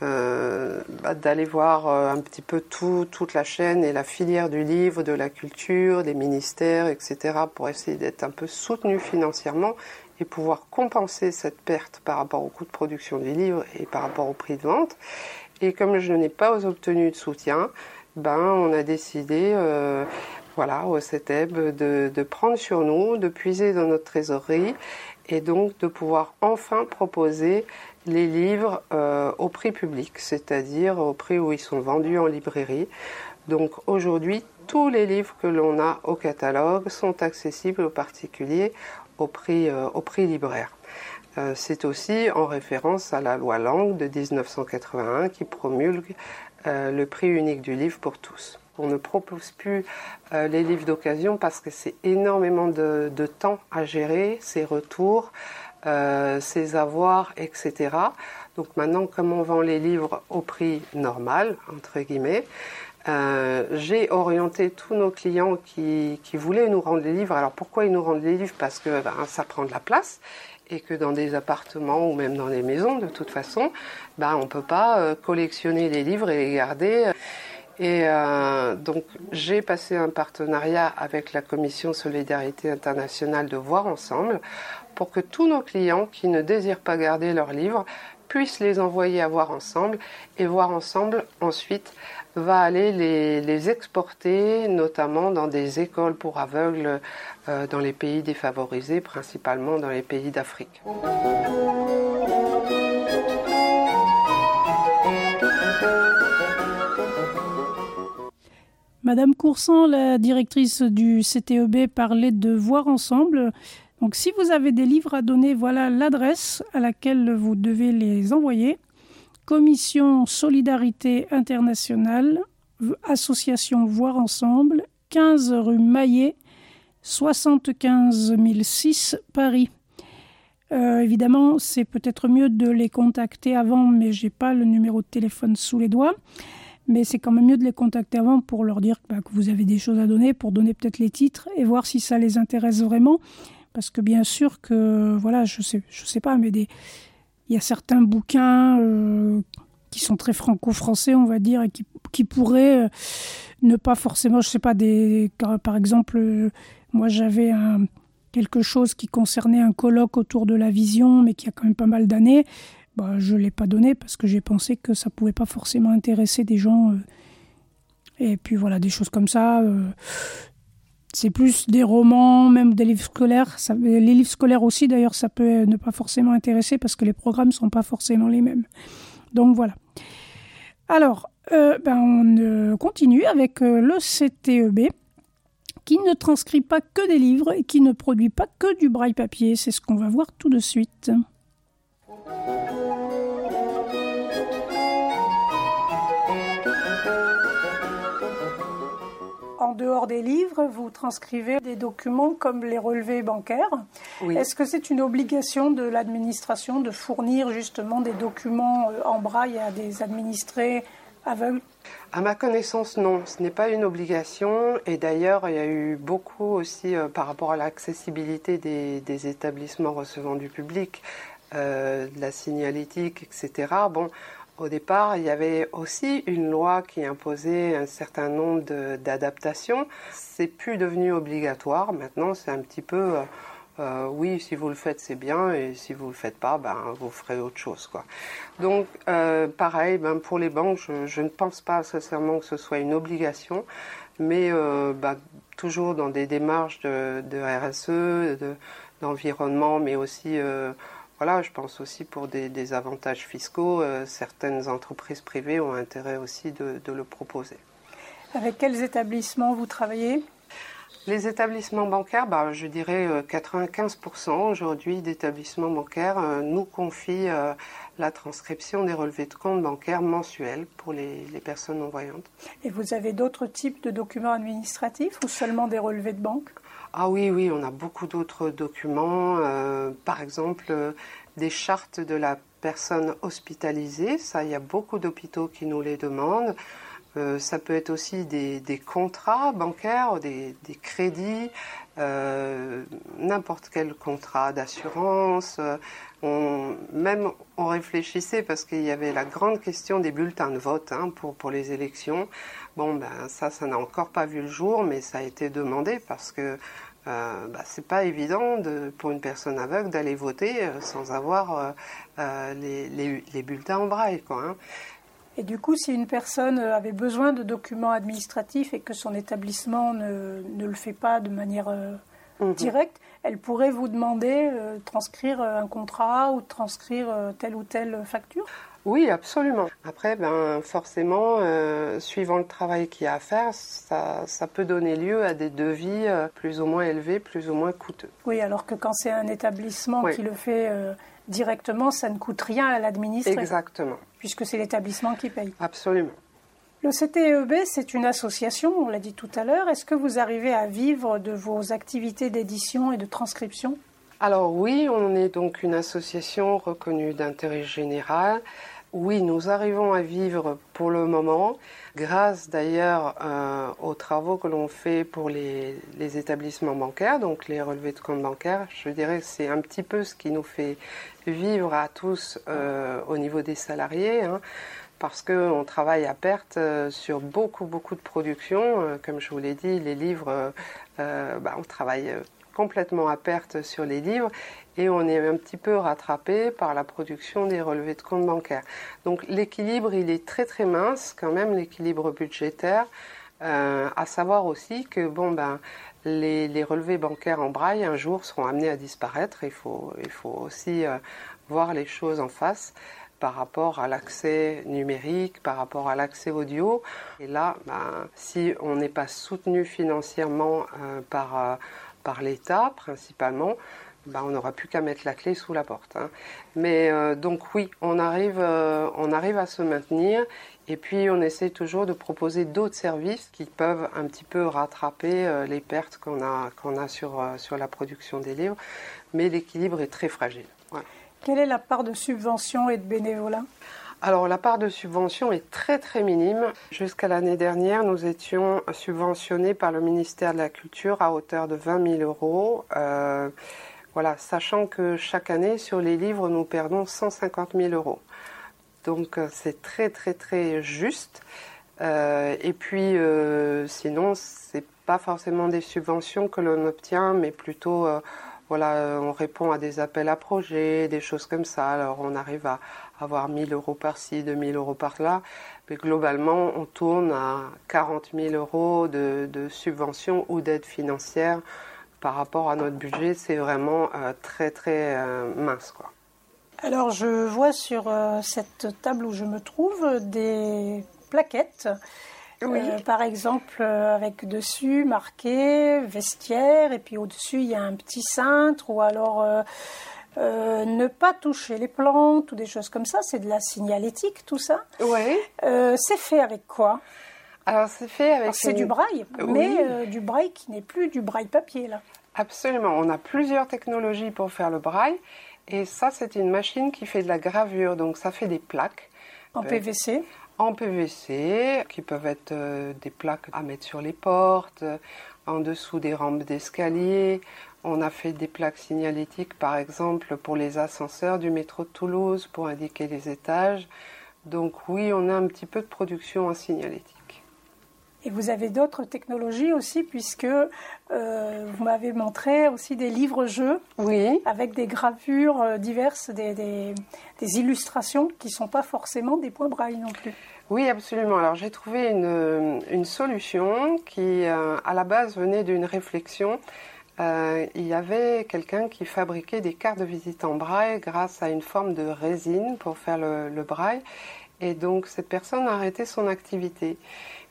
euh, bah, d'aller voir euh, un petit peu tout, toute la chaîne et la filière du livre, de la culture, des ministères, et cetera, pour essayer d'être un peu soutenu financièrement et pouvoir compenser cette perte par rapport au coût de production du livre et par rapport au prix de vente. Et comme je n'ai pas obtenu de soutien, ben, on a décidé, euh, voilà, au C E T E B, de, de prendre sur nous, de puiser dans notre trésorerie et donc de pouvoir enfin proposer les livres euh, au prix public, c'est-à-dire au prix où ils sont vendus en librairie. Donc aujourd'hui, tous les livres que l'on a au catalogue sont accessibles aux particuliers au prix, euh, au prix libraire. Euh, c'est aussi en référence à la loi Lang de dix-neuf cent quatre-vingt-un qui promulgue euh, le prix unique du livre pour tous. On ne propose plus euh, les livres d'occasion parce que c'est énormément de, de temps à gérer, ses retours, euh, ses avoirs, et cetera. Donc maintenant, comme on vend les livres au prix normal, entre guillemets, Euh, j'ai orienté tous nos clients qui, qui voulaient nous rendre les livres. Alors pourquoi ils nous rendent les livres ? Parce que ben, ça prend de la place et que dans des appartements ou même dans des maisons, de toute façon, ben, on ne peut pas euh, collectionner les livres et les garder. Et euh, donc j'ai passé un partenariat avec la Commission Solidarité Internationale de Voir Ensemble pour que tous nos clients qui ne désirent pas garder leurs livres puissent les envoyer à Voir Ensemble et Voir Ensemble ensuite va aller les, les exporter, notamment dans des écoles pour aveugles euh, dans les pays défavorisés, principalement dans les pays d'Afrique. Madame Coursan, la directrice du C T E B, parlait de Voir Ensemble. Donc si vous avez des livres à donner, voilà l'adresse à laquelle vous devez les envoyer. Commission Solidarité Internationale, Association Voir Ensemble, quinze rue Maillet, soixante-quinze mille six, Paris. Euh, évidemment, c'est peut-être mieux de les contacter avant, mais je n'ai pas le numéro de téléphone sous les doigts. Mais c'est quand même mieux de les contacter avant pour leur dire bah, que vous avez des choses à donner, pour donner peut-être les titres et voir si ça les intéresse vraiment. Parce que bien sûr que, voilà, je sais, je sais pas, mais des... il y a certains bouquins euh, qui sont très franco-français, on va dire, et qui, qui pourraient euh, ne pas forcément, je sais pas, des, par exemple, euh, moi j'avais un, quelque chose qui concernait un colloque autour de la vision, mais qui a quand même pas mal d'années. Bah, je ne l'ai pas donné parce que j'ai pensé que ça ne pouvait pas forcément intéresser des gens. Euh, et puis voilà, des choses comme ça. Euh, c'est plus des romans, même des livres scolaires. Ça, les livres scolaires aussi, d'ailleurs, ça peut ne pas forcément intéresser parce que les programmes ne sont pas forcément les mêmes. Donc voilà. Alors, euh, ben, on euh, continue avec euh, le C T E B qui ne transcrit pas que des livres et qui ne produit pas que du braille papier. C'est ce qu'on va voir tout de suite. En dehors des livres, vous transcrivez des documents comme les relevés bancaires. Oui. Est-ce que c'est une obligation de l'administration de fournir justement des documents en braille à des administrés aveugles ? À ma connaissance, non, ce n'est pas une obligation. Et d'ailleurs, il y a eu beaucoup aussi euh, par rapport à l'accessibilité des, des établissements recevant du public, euh, de la signalétique, et cetera. Bon, au départ, il y avait aussi une loi qui imposait un certain nombre de, d'adaptations. C'est plus devenu obligatoire. Maintenant, c'est un petit peu, euh, euh, oui, si vous le faites, c'est bien, et si vous le faites pas, ben, vous ferez autre chose, quoi. Donc, euh, pareil, ben, pour les banques, je, je ne pense pas sincèrement que ce soit une obligation, mais euh, ben, toujours dans des démarches de, de R S E, de, d'environnement, mais aussi euh, Voilà, je pense aussi pour des, des avantages fiscaux, euh, certaines entreprises privées ont intérêt aussi de, de le proposer. Avec quels établissements vous travaillez ? Les établissements bancaires, bah, je dirais quatre-vingt-quinze pour cent aujourd'hui d'établissements bancaires euh, nous confient euh, la transcription des relevés de compte bancaires mensuels pour les, les personnes non-voyantes. Et vous avez d'autres types de documents administratifs ou seulement des relevés de banque ? Ah oui, oui, on a beaucoup d'autres documents, euh, par exemple euh, des chartes de la personne hospitalisée, ça il y a beaucoup d'hôpitaux qui nous les demandent. Euh, ça peut être aussi des, des contrats bancaires, des, des crédits, euh, n'importe quel contrat d'assurance. Euh, on, même on réfléchissait parce qu'il y avait la grande question des bulletins de vote hein, pour, pour les élections. Bon, ben ça, ça n'a encore pas vu le jour, mais ça a été demandé parce que euh, bah, c'est pas évident de, pour une personne aveugle d'aller voter euh, sans avoir euh, euh, les, les, les bulletins en braille, quoi. Hein. Et du coup, si une personne avait besoin de documents administratifs et que son établissement ne, ne le fait pas de manière euh, mmh. directe, elle pourrait vous demander euh, de transcrire un contrat ou de transcrire euh, telle ou telle facture ? Oui, absolument. Après, ben, forcément, euh, suivant le travail qu'il y a à faire, ça, ça peut donner lieu à des devis euh, plus ou moins élevés, plus ou moins coûteux. Oui, alors que quand c'est un établissement oui. qui le fait euh, directement, ça ne coûte rien à l'administrer. Exactement. Puisque c'est l'établissement qui paye. Absolument. Le C T E B, c'est une association, on l'a dit tout à l'heure. Est-ce que vous arrivez à vivre de vos activités d'édition et de transcription ? Alors oui, on est donc une association reconnue d'intérêt général. Oui, nous arrivons à vivre pour le moment, grâce d'ailleurs euh, aux travaux que l'on fait pour les, les établissements bancaires, donc les relevés de compte bancaires. Je dirais que c'est un petit peu ce qui nous fait vivre à tous euh, au niveau des salariés, hein, parce qu'on travaille à perte euh, sur beaucoup, beaucoup de productions. Euh, comme je vous l'ai dit, les livres, euh, bah, on travaille complètement à perte sur les livres et on est un petit peu rattrapé par la production des relevés de compte bancaires. Donc l'équilibre, il est très très mince quand même, l'équilibre budgétaire, euh, à savoir aussi que bon, ben, les, les relevés bancaires en braille un jour seront amenés à disparaître. Il faut, il faut aussi euh, voir les choses en face par rapport à l'accès numérique, par rapport à l'accès audio. Et là, ben, si on n'est pas soutenu financièrement euh, par... Euh, par l'État principalement, ben on n'aura plus qu'à mettre la clé sous la porte. Hein. Mais euh, donc oui, on arrive, euh, on arrive à se maintenir et puis on essaie toujours de proposer d'autres services qui peuvent un petit peu rattraper euh, les pertes qu'on a, qu'on a sur, euh, sur la production des livres, mais l'équilibre est très fragile. Ouais. Quelle est la part de subvention et de bénévolat ? Alors la part de subvention est très très minime. Jusqu'à l'année dernière, nous étions subventionnés par le ministère de la Culture à hauteur de vingt mille euros. Euh, voilà, sachant que chaque année, sur les livres, nous perdons cent cinquante mille euros. Donc c'est très très très juste. Euh, et puis euh, sinon, c'est pas forcément des subventions que l'on obtient, mais plutôt... Euh, Voilà, on répond à des appels à projets, des choses comme ça. Alors on arrive à avoir mille euros par-ci, deux mille euros par-là. Mais globalement, on tourne à quarante mille euros de, de subventions ou d'aides financières par rapport à notre budget. C'est vraiment euh, très très euh, mince, quoi. Alors je vois sur euh, cette table où je me trouve des plaquettes. Oui. Euh, par exemple, euh, avec dessus marqué vestiaire, et puis au-dessus, il y a un petit cintre, ou alors euh, euh, ne pas toucher les plantes, ou des choses comme ça. C'est de la signalétique, tout ça. Oui. Euh, c'est fait avec quoi ? Alors, c'est fait avec... Alors, c'est une... du braille, oui. mais euh, du braille qui n'est plus du braille papier, là. Absolument. On a plusieurs technologies pour faire le braille. Et ça, c'est une machine qui fait de la gravure. Donc, ça fait des plaques. En P V C ? En P V C, qui peuvent être euh, des plaques à mettre sur les portes, euh, en dessous des rampes d'escalier. On a fait des plaques signalétiques, par exemple, pour les ascenseurs du métro de Toulouse, pour indiquer les étages. Donc oui, on a un petit peu de production en signalétique. Et vous avez d'autres technologies aussi, puisque euh, vous m'avez montré aussi des livres-jeux, oui, avec des gravures euh, diverses, des, des, des illustrations qui ne sont pas forcément des points braille non plus. Oui, absolument. Alors j'ai trouvé une, une solution qui, euh, à la base, venait d'une réflexion. Euh, il y avait quelqu'un qui fabriquait des cartes de visite en braille grâce à une forme de résine pour faire le, le braille. Et donc cette personne a arrêté son activité.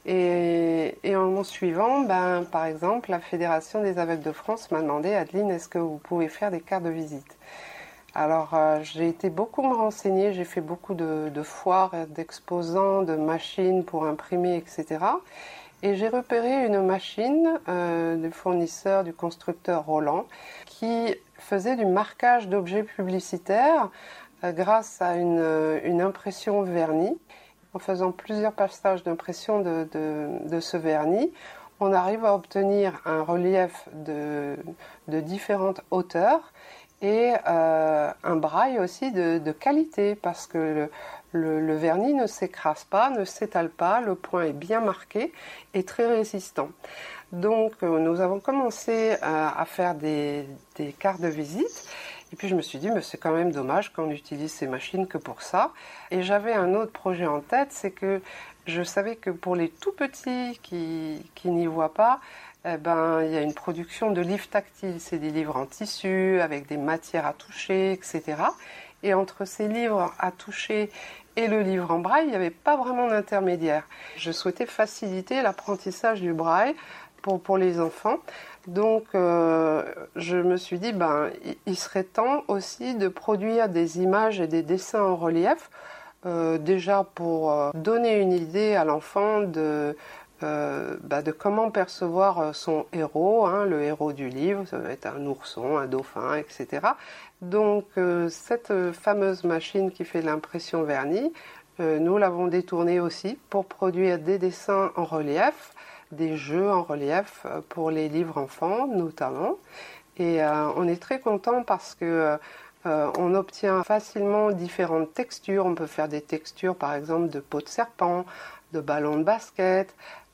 Et, et en mon suivant, ben, par exemple, la Fédération des aveugles de France m'a demandé, Adeline, est-ce que vous pouvez faire des cartes de visite ? Alors euh, j'ai été beaucoup me renseigner, j'ai fait beaucoup de, de foires, d'exposants, de machines pour imprimer, et cetera. Et j'ai repéré une machine euh, du fournisseur, du constructeur Roland, qui faisait du marquage d'objets publicitaires euh, grâce à une, une impression vernis. En faisant plusieurs passages d'impression de, de, de ce vernis, on arrive à obtenir un relief de, de différentes hauteurs et euh, un braille aussi de, de qualité, parce que le, le, le vernis ne s'écrase pas, ne s'étale pas, le point est bien marqué et très résistant. Donc euh, nous avons commencé à, à faire des, des cartes de visite. Et puis je me suis dit, mais c'est quand même dommage qu'on utilise ces machines que pour ça. Et j'avais un autre projet en tête, c'est que je savais que pour les tout petits qui, qui n'y voient pas, eh ben, il y a une production de livres tactiles. C'est des livres en tissu, avec des matières à toucher, et cetera. Et entre ces livres à toucher et le livre en braille, il n'y avait pas vraiment d'intermédiaire. Je souhaitais faciliter l'apprentissage du braille pour, pour les enfants. Donc, euh, je me suis dit, ben, il serait temps aussi de produire des images et des dessins en relief, euh, déjà pour euh, donner une idée à l'enfant de, euh, ben, de comment percevoir son héros, hein, le héros du livre, ça va être un ourson, un dauphin, et cetera. Donc, euh, cette fameuse machine qui fait l'impression vernis, euh, nous l'avons détournée aussi pour produire des dessins en relief, des jeux en relief pour les livres enfants notamment. Et euh, on est très content parce que euh, on obtient facilement différentes textures. On peut faire des textures par exemple de peau de serpent, de ballon de basket.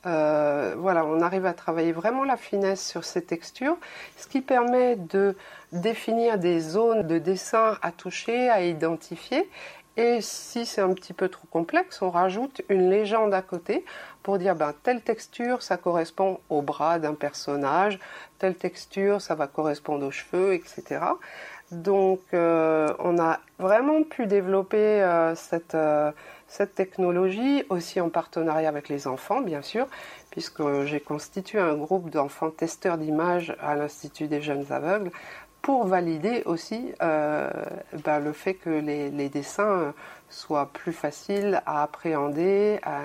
Euh, voilà, on arrive à travailler vraiment la finesse sur ces textures, ce qui permet de définir des zones de dessin à toucher, à identifier. Et si c'est un petit peu trop complexe, on rajoute une légende à côté pour dire ben, telle texture, ça correspond au bras d'un personnage, telle texture, ça va correspondre aux cheveux, et cetera. Donc, euh, on a vraiment pu développer euh, cette, euh, cette technologie, aussi en partenariat avec les enfants, bien sûr, puisque j'ai constitué un groupe d'enfants testeurs d'images à l'Institut des jeunes aveugles, pour valider aussi euh, ben, le fait que les, les dessins soient plus faciles à appréhender à,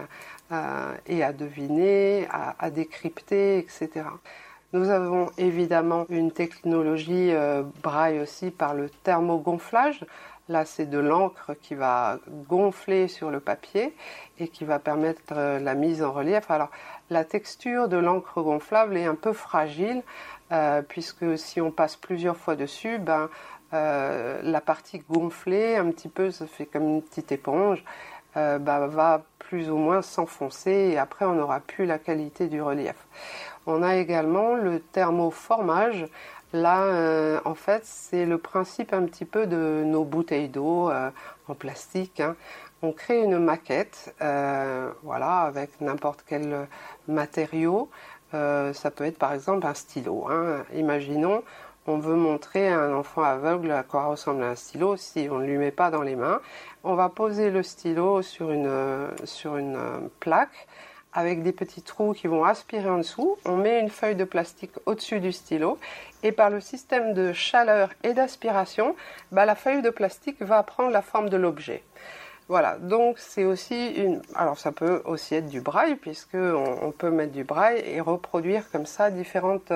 à, et à deviner, à, à décrypter, et cetera. Nous avons évidemment une technologie euh, braille aussi par le thermogonflage. Là, c'est de l'encre qui va gonfler sur le papier et qui va permettre euh, la mise en relief. Alors, la texture de l'encre gonflable est un peu fragile, Euh, puisque si on passe plusieurs fois dessus, ben, euh, la partie gonflée, un petit peu, ça fait comme une petite éponge, euh, ben, va plus ou moins s'enfoncer et après on n'aura plus la qualité du relief. On a également le thermoformage. Là, euh, en fait, c'est le principe un petit peu de nos bouteilles d'eau euh, en plastique, hein. On crée une maquette, euh, voilà, avec n'importe quel matériau. Euh, ça peut être par exemple un stylo, hein. Imaginons, on veut montrer à un enfant aveugle à quoi ressemble un stylo. Si on ne lui met pas dans les mains, on va poser le stylo sur une, sur une plaque avec des petits trous qui vont aspirer en dessous. On met une feuille de plastique au-dessus du stylo et par le système de chaleur et d'aspiration, bah, la feuille de plastique va prendre la forme de l'objet. Voilà, donc c'est aussi une... Alors ça peut aussi être du braille, puisqu'on on peut mettre du braille et reproduire comme ça différentes,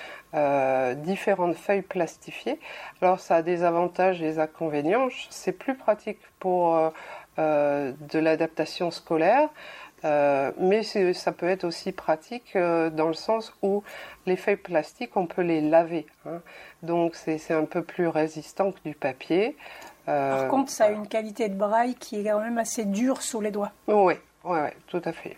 euh, différentes feuilles plastifiées. Alors ça a des avantages et des inconvénients. C'est plus pratique pour euh, euh, de l'adaptation scolaire, euh, mais ça peut être aussi pratique euh, dans le sens où les feuilles plastiques, on peut les laver, hein. Donc c'est un peu plus résistant que du papier. Euh, Par contre, ça a une qualité de braille qui est quand même assez dure sous les doigts. Oui, oui, oui, tout à fait.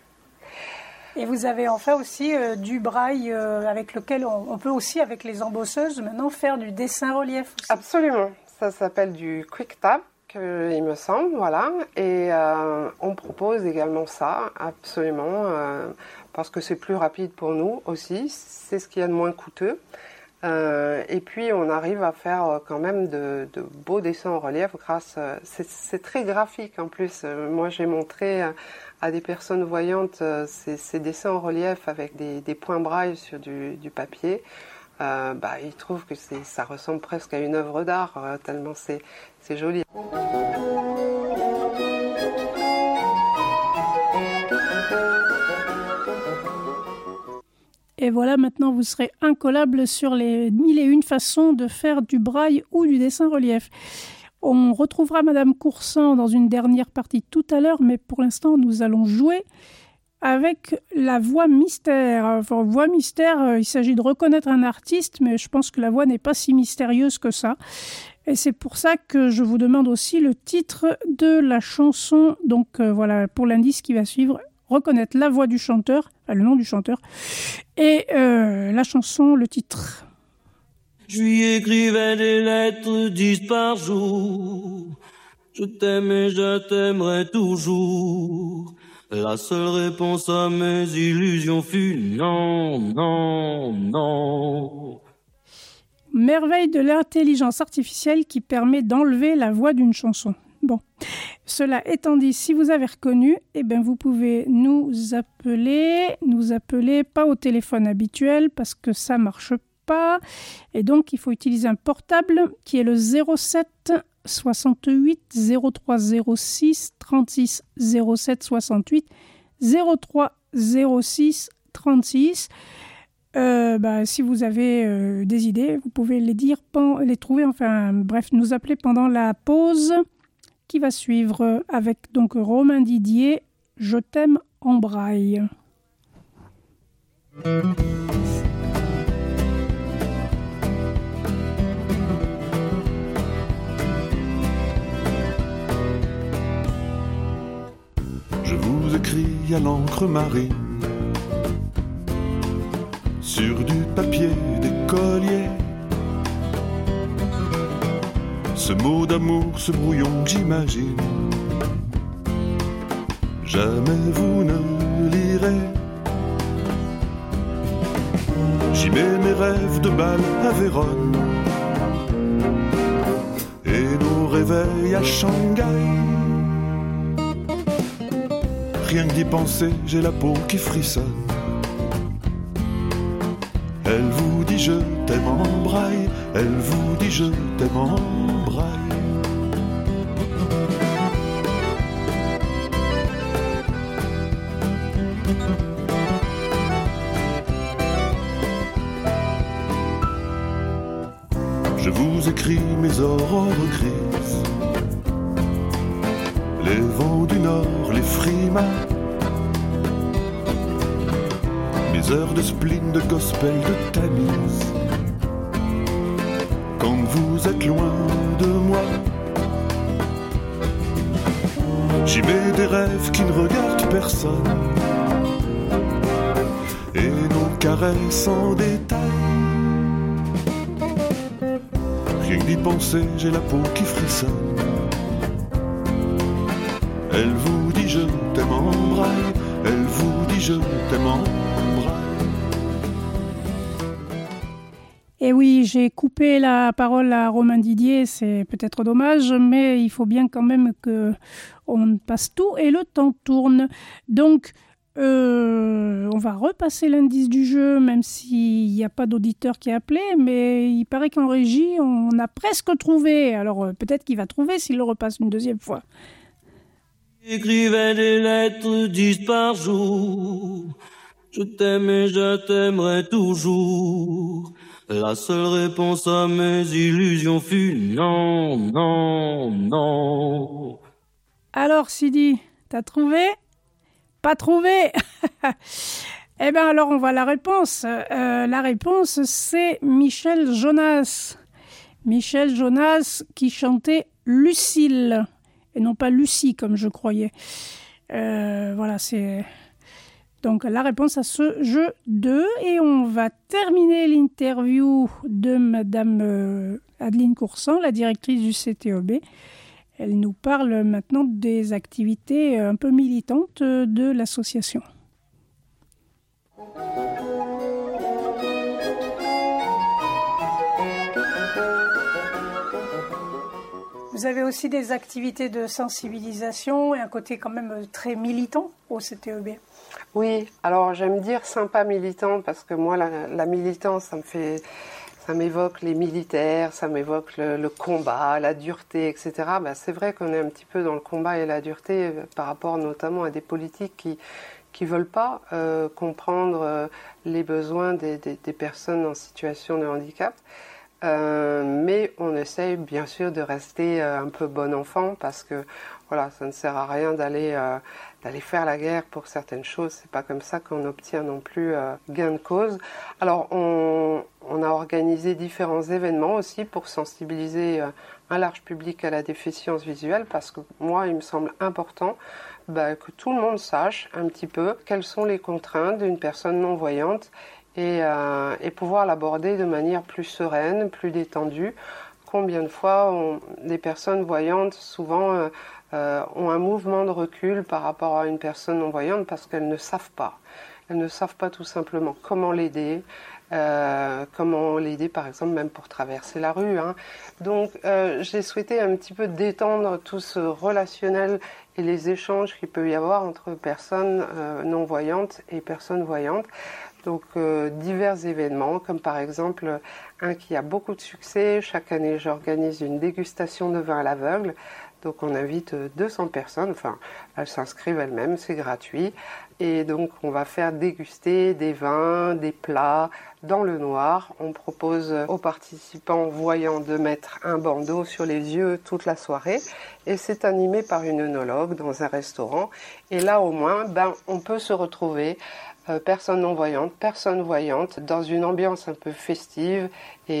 Et vous avez enfin aussi euh, du braille euh, avec lequel on, on peut aussi, avec les embosseuses, maintenant faire du dessin relief aussi. Absolument. Ça s'appelle du QuickTab, il me semble, voilà. Et euh, on propose également ça, absolument, euh, parce que c'est plus rapide pour nous aussi. C'est ce qu'il y a de moins coûteux. Euh, et puis on arrive à faire euh, quand même de, de beaux dessins en relief grâce, euh, c'est, c'est très graphique en plus. Euh, moi j'ai montré euh, à des personnes voyantes euh, ces, ces dessins en relief avec des, des points braille sur du, du papier. Euh, bah, ils trouvent que c'est, ça ressemble presque à une œuvre d'art, euh, tellement c'est, c'est joli. Et voilà, maintenant vous serez incollable sur les mille et une façons de faire du braille ou du dessin relief. On retrouvera Madame Coursan dans une dernière partie tout à l'heure, mais pour l'instant nous allons jouer avec la voix mystère. Enfin, voix mystère, il s'agit de reconnaître un artiste, mais je pense que la voix n'est pas si mystérieuse que ça. Et c'est pour ça que je vous demande aussi le titre de la chanson. Donc euh, voilà, pour l'indice qui va suivre, reconnaître la voix du chanteur, enfin, le nom du chanteur, et euh, la chanson, le titre. Je lui écrivais des lettres dix par jour. Je t'aime et je t'aimerai toujours. La seule réponse à mes illusions fut non, non, non. Merveille de l'intelligence artificielle qui permet d'enlever la voix d'une chanson. Bon, cela étant dit, si vous avez reconnu, eh bien vous pouvez nous appeler, nous appeler pas au téléphone habituel parce que ça marche pas. Et donc, il faut utiliser un portable qui est le zéro sept soixante-huit zéro trois zéro six trente-six zéro sept soixante-huit zéro trois zéro six trente-six. Euh, bah, si vous avez euh, des idées, vous pouvez les dire, les trouver, enfin bref, nous appeler pendant la pause qui va suivre avec donc Romain Didier, Je t'aime en braille. Je vous écris à l'encre marine sur du papier d'écolier. Ce mot d'amour, ce brouillon que j'imagine, jamais vous ne lirez. J'y mets mes rêves de bal à Vérone et nos réveils à Shanghai. Rien que d'y penser, j'ai la peau qui frissonne. Elle vous dit je t'aime en braille, elle vous dit je t'aime en braille. Je vous écris mes aurores grises, les vents du nord, les frimas, mes heures de spleen, de gospel, de tamise. Quand vous êtes loin de moi, j'y mets des rêves qui ne regardent personne et nos caresses en détail. Rien que d'y penser, j'ai la peau qui frissonne. Elle vous dit je t'aime en braille, elle vous dit je t'aime en braille. Et oui, j'ai coupé la parole à Romain Didier, c'est peut-être dommage, mais il faut bien quand même qu'on passe tout et le temps tourne. Donc, euh, on va repasser l'indice du jeu, même s'il n'y a pas d'auditeur qui a appelé, mais il paraît qu'en régie, on a presque trouvé. Alors, euh, peut-être qu'il va trouver s'il le repasse une deuxième fois. J'écrivais des lettres dix par jour. Je t'aime et je t'aimerai toujours. La seule réponse à mes illusions fut non, non, non. Alors, Sidi, t'as trouvé ? Pas trouvé. Eh bien, alors, on voit la réponse. Euh, la réponse, c'est Michel Jonas. Michel Jonas qui chantait Lucille. Et non pas Lucie, comme je croyais. Euh, voilà, c'est donc la réponse à ce jeu deux. Et on va terminer l'interview de Madame euh, Adeline Coursan, la directrice du C T O B. Elle nous parle maintenant des activités un peu militantes de l'association. Vous avez aussi des activités de sensibilisation et un côté quand même très militant au C T E B. Oui, alors j'aime dire sympa militant parce que moi, la, la militance, ça me fait... Ça m'évoque les militaires, ça m'évoque le, le combat, la dureté, et cetera. Ben, c'est vrai qu'on est un petit peu dans le combat et la dureté par rapport notamment à des politiques qui qui veulent pas euh, comprendre euh, les besoins des, des, des personnes en situation de handicap. Euh, mais on essaye bien sûr de rester euh, un peu bon enfant parce que voilà, ça ne sert à rien d'aller euh, d'aller faire la guerre pour certaines choses. C'est pas comme ça qu'on obtient non plus euh, gain de cause. Alors on, on a organisé différents événements aussi pour sensibiliser euh, un large public à la déficience visuelle parce que moi il me semble important bah, que tout le monde sache un petit peu quelles sont les contraintes d'une personne non-voyante et, euh, et pouvoir l'aborder de manière plus sereine, plus détendue. Combien de fois on, les personnes voyantes souvent euh, euh, ont un mouvement de recul par rapport à une personne non-voyante parce qu'elles ne savent pas. Elles ne savent pas tout simplement comment l'aider, euh, comment l'aider par exemple même pour traverser la rue. Hein. Donc euh, j'ai souhaité un petit peu détendre tout ce relationnel et les échanges qu'il peut y avoir entre personnes euh, non-voyantes et personnes voyantes. Donc euh, divers événements, comme par exemple un qui a beaucoup de succès. Chaque année, j'organise une dégustation de vin à l'aveugle. Donc on invite deux cents personnes, enfin elles s'inscrivent elles-mêmes, c'est gratuit. Et donc on va faire déguster des vins, des plats dans le noir. On propose aux participants voyants de mettre un bandeau sur les yeux toute la soirée. Et c'est animé par une œnologue dans un restaurant. Et là au moins, ben, on peut se retrouver Euh, personnes non-voyantes, personnes voyantes, dans une ambiance un peu festive,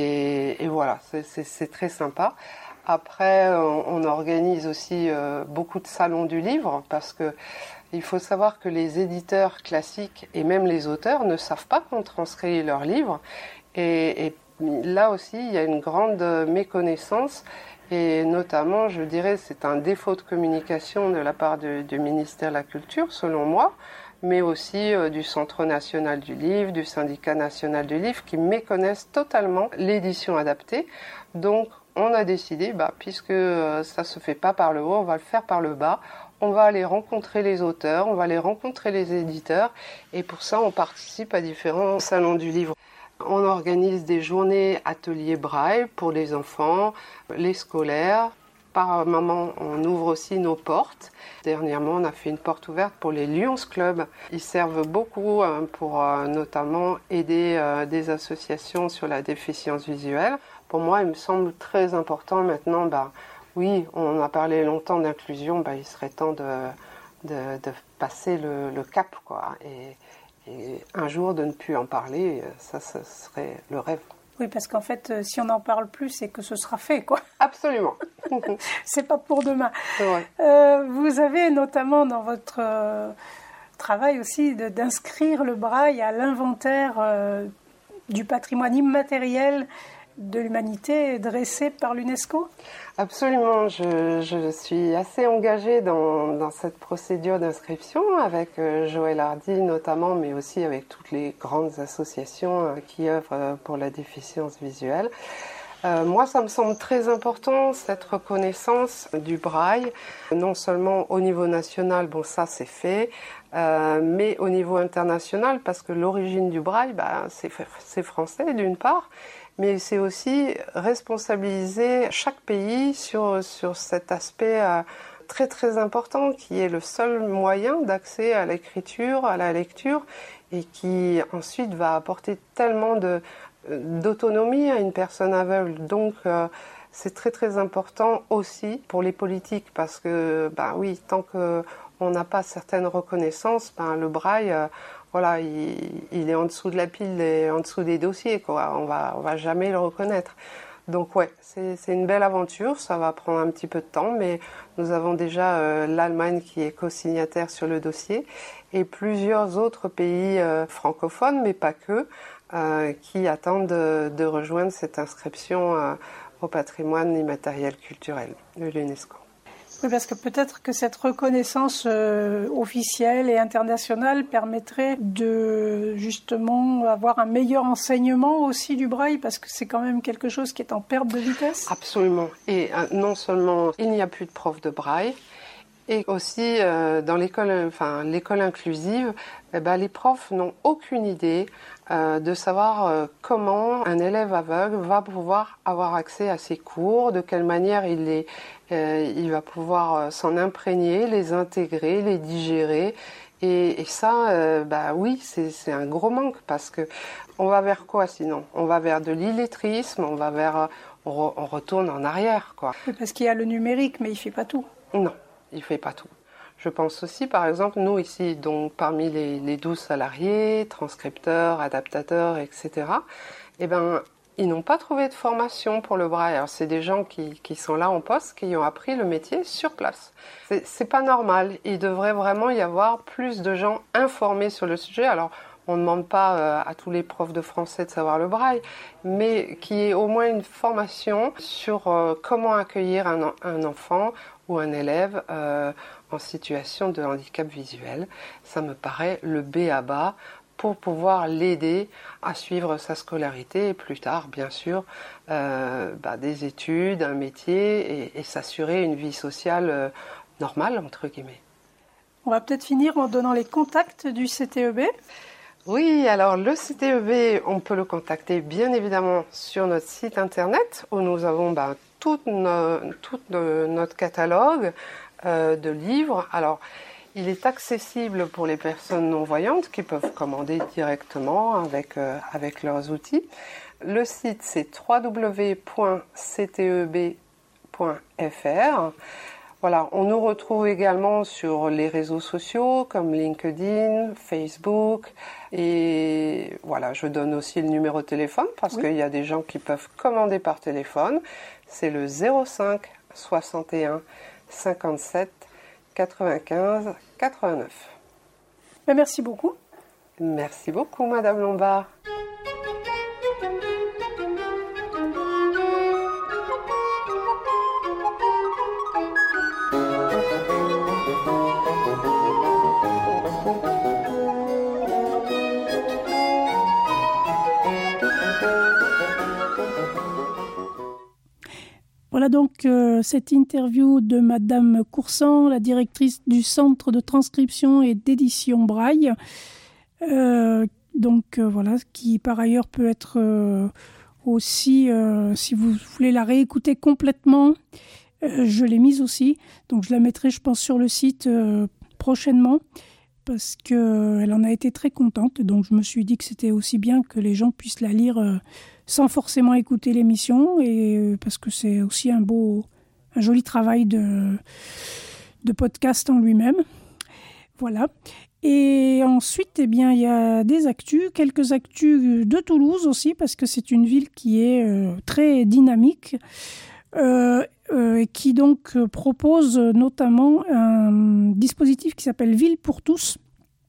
et, et voilà, c'est, c'est, c'est très sympa. Après, on, on organise aussi euh, beaucoup de salons du livre, parce que il faut savoir que les éditeurs classiques, et même les auteurs, ne savent pas qu'on transcrit leurs livres, et, et là aussi, il y a une grande méconnaissance, et notamment, je dirais, c'est un défaut de communication de la part de, du ministère de la Culture, selon moi, mais aussi euh, du Centre national du livre, du Syndicat national du livre, qui méconnaissent totalement l'édition adaptée. Donc, on a décidé, bah, puisque euh, ça se fait pas par le haut, on va le faire par le bas. On va aller rencontrer les auteurs, on va aller rencontrer les éditeurs, et pour ça, on participe à différents salons du livre. On organise des journées ateliers braille pour les enfants, les scolaires. Par moment, on ouvre aussi nos portes. Dernièrement, on a fait une porte ouverte pour les Lions Club. Ils servent beaucoup hein, pour euh, notamment aider euh, des associations sur la déficience visuelle. Pour moi, il me semble très important maintenant, bah, oui, on a parlé longtemps d'inclusion, bah, il serait temps de, de, de passer le, le cap, quoi. Et, et un jour, de ne plus en parler, ça, ça serait le rêve. Oui, parce qu'en fait, euh, si on n'en parle plus, c'est que ce sera fait, quoi. Absolument. C'est pas pour demain. Ouais. Euh, vous avez notamment dans votre euh, travail aussi de, d'inscrire le braille à l'inventaire euh, du patrimoine immatériel de l'humanité dressé par l'UNESCO. Absolument, je, je suis assez engagée dans, dans cette procédure d'inscription avec euh, Joël Hardy notamment, mais aussi avec toutes les grandes associations euh, qui œuvrent euh, pour la déficience visuelle. Euh, moi, ça me semble très important, cette reconnaissance du braille, non seulement au niveau national, bon ça c'est fait, euh, mais au niveau international, parce que l'origine du braille, bah, c'est, c'est français d'une part, mais c'est aussi responsabiliser chaque pays sur, sur cet aspect euh, très très important qui est le seul moyen d'accès à l'écriture, à la lecture, et qui ensuite va apporter tellement de d'autonomie à une personne aveugle. Donc euh, c'est très très important aussi pour les politiques parce que bah oui, tant que on n'a pas certaines reconnaissances, ben le braille euh, voilà, il, il est en dessous de la pile et en dessous des dossiers, quoi. On va on va jamais le reconnaître. Donc ouais, c'est c'est une belle aventure, ça va prendre un petit peu de temps, mais nous avons déjà euh, l'Allemagne qui est co-signataire sur le dossier et plusieurs autres pays euh, francophones, mais pas que, euh, qui attendent de, de rejoindre cette inscription euh, au patrimoine immatériel culturel de l'UNESCO. Oui, parce que peut-être que cette reconnaissance euh, officielle et internationale permettrait de justement avoir un meilleur enseignement aussi du braille, parce que c'est quand même quelque chose qui est en perte de vitesse. Absolument. Et euh, non seulement il n'y a plus de profs de braille, et aussi euh, dans l'école, enfin l'école inclusive, eh ben, les profs n'ont aucune idée euh, de savoir euh, comment un élève aveugle va pouvoir avoir accès à ces cours, de quelle manière il, les, euh, il va pouvoir euh, s'en imprégner, les intégrer, les digérer. Et, et ça, euh, bah oui, c'est, c'est un gros manque parce que on va vers quoi sinon ? On va vers de l'illettrisme, on va vers, on, re, on retourne en arrière, quoi. Parce qu'il y a le numérique, mais il fait pas tout. Non, il fait pas tout. Je pense aussi, par exemple, nous ici, donc parmi les, les douze salariés, transcripteurs, adaptateurs, et cetera, eh ben, ils n'ont pas trouvé de formation pour le braille. Alors, c'est des gens qui, qui sont là en poste, qui ont appris le métier sur place. C'est, c'est pas normal. Il devrait vraiment y avoir plus de gens informés sur le sujet. Alors, on ne demande pas euh, à tous les profs de français de savoir le braille, mais qu'il y ait au moins une formation sur euh, comment accueillir un, un enfant ou un élève euh, en situation de handicap visuel. Ça me paraît le B A B A pour pouvoir l'aider à suivre sa scolarité et plus tard, bien sûr, euh, bah, des études, un métier et, et s'assurer une vie sociale euh, normale, entre guillemets. On va peut-être finir en donnant les contacts du C T E B. Oui, alors le C T E B, on peut le contacter bien évidemment sur notre site internet où nous avons bah, tout, no, tout no, notre catalogue euh, de livres. Alors, il est accessible pour les personnes non-voyantes qui peuvent commander directement avec, euh, avec leurs outils. Le site, c'est w w w point c t e b point f r. Voilà, on nous retrouve également sur les réseaux sociaux comme LinkedIn, Facebook et voilà, je donne aussi le numéro de téléphone parce oui. qu'il y a des gens qui peuvent commander par téléphone. C'est le zéro cinq soixante et un cinquante-sept quatre-vingt-quinze quatre-vingt-neuf. Ben, merci beaucoup. Merci beaucoup, Madame Lombard. Voilà donc euh, cette interview de Madame Coursan, la directrice du Centre de transcription et d'édition Braille. Euh, donc euh, voilà, qui par ailleurs peut être euh, aussi, euh, si vous voulez la réécouter complètement, euh, je l'ai mise aussi. Donc je la mettrai, je pense, sur le site euh, prochainement parce qu'elle en a été très contente. Donc je me suis dit que c'était aussi bien que les gens puissent la lire euh, sans forcément écouter l'émission, et parce que c'est aussi un beau, un joli travail de, de podcast en lui-même. Voilà. Et ensuite, eh bien, il y a des actus, quelques actus de Toulouse aussi, parce que c'est une ville qui est euh, très dynamique, euh, euh, et qui donc propose notamment un dispositif qui s'appelle Ville pour tous.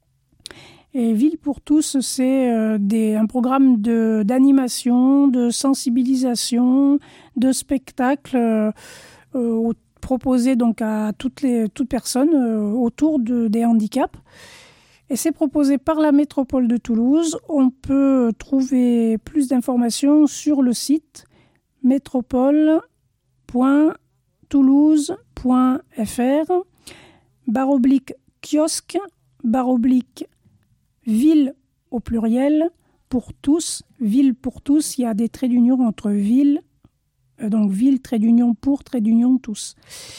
Et Ville pour tous, c'est euh, des, un programme de, d'animation, de sensibilisation, de spectacle euh, euh, proposé donc à toutes les toutes personnes euh, autour de, des handicaps. Et c'est proposé par la métropole de Toulouse. On peut trouver plus d'informations sur le site métropole point toulouse point f r barre oblique kiosque barre oblique ville au pluriel pour tous, ville pour tous, il y a des traits d'union entre ville, euh, donc ville, trait d'union pour, trait d'union tous.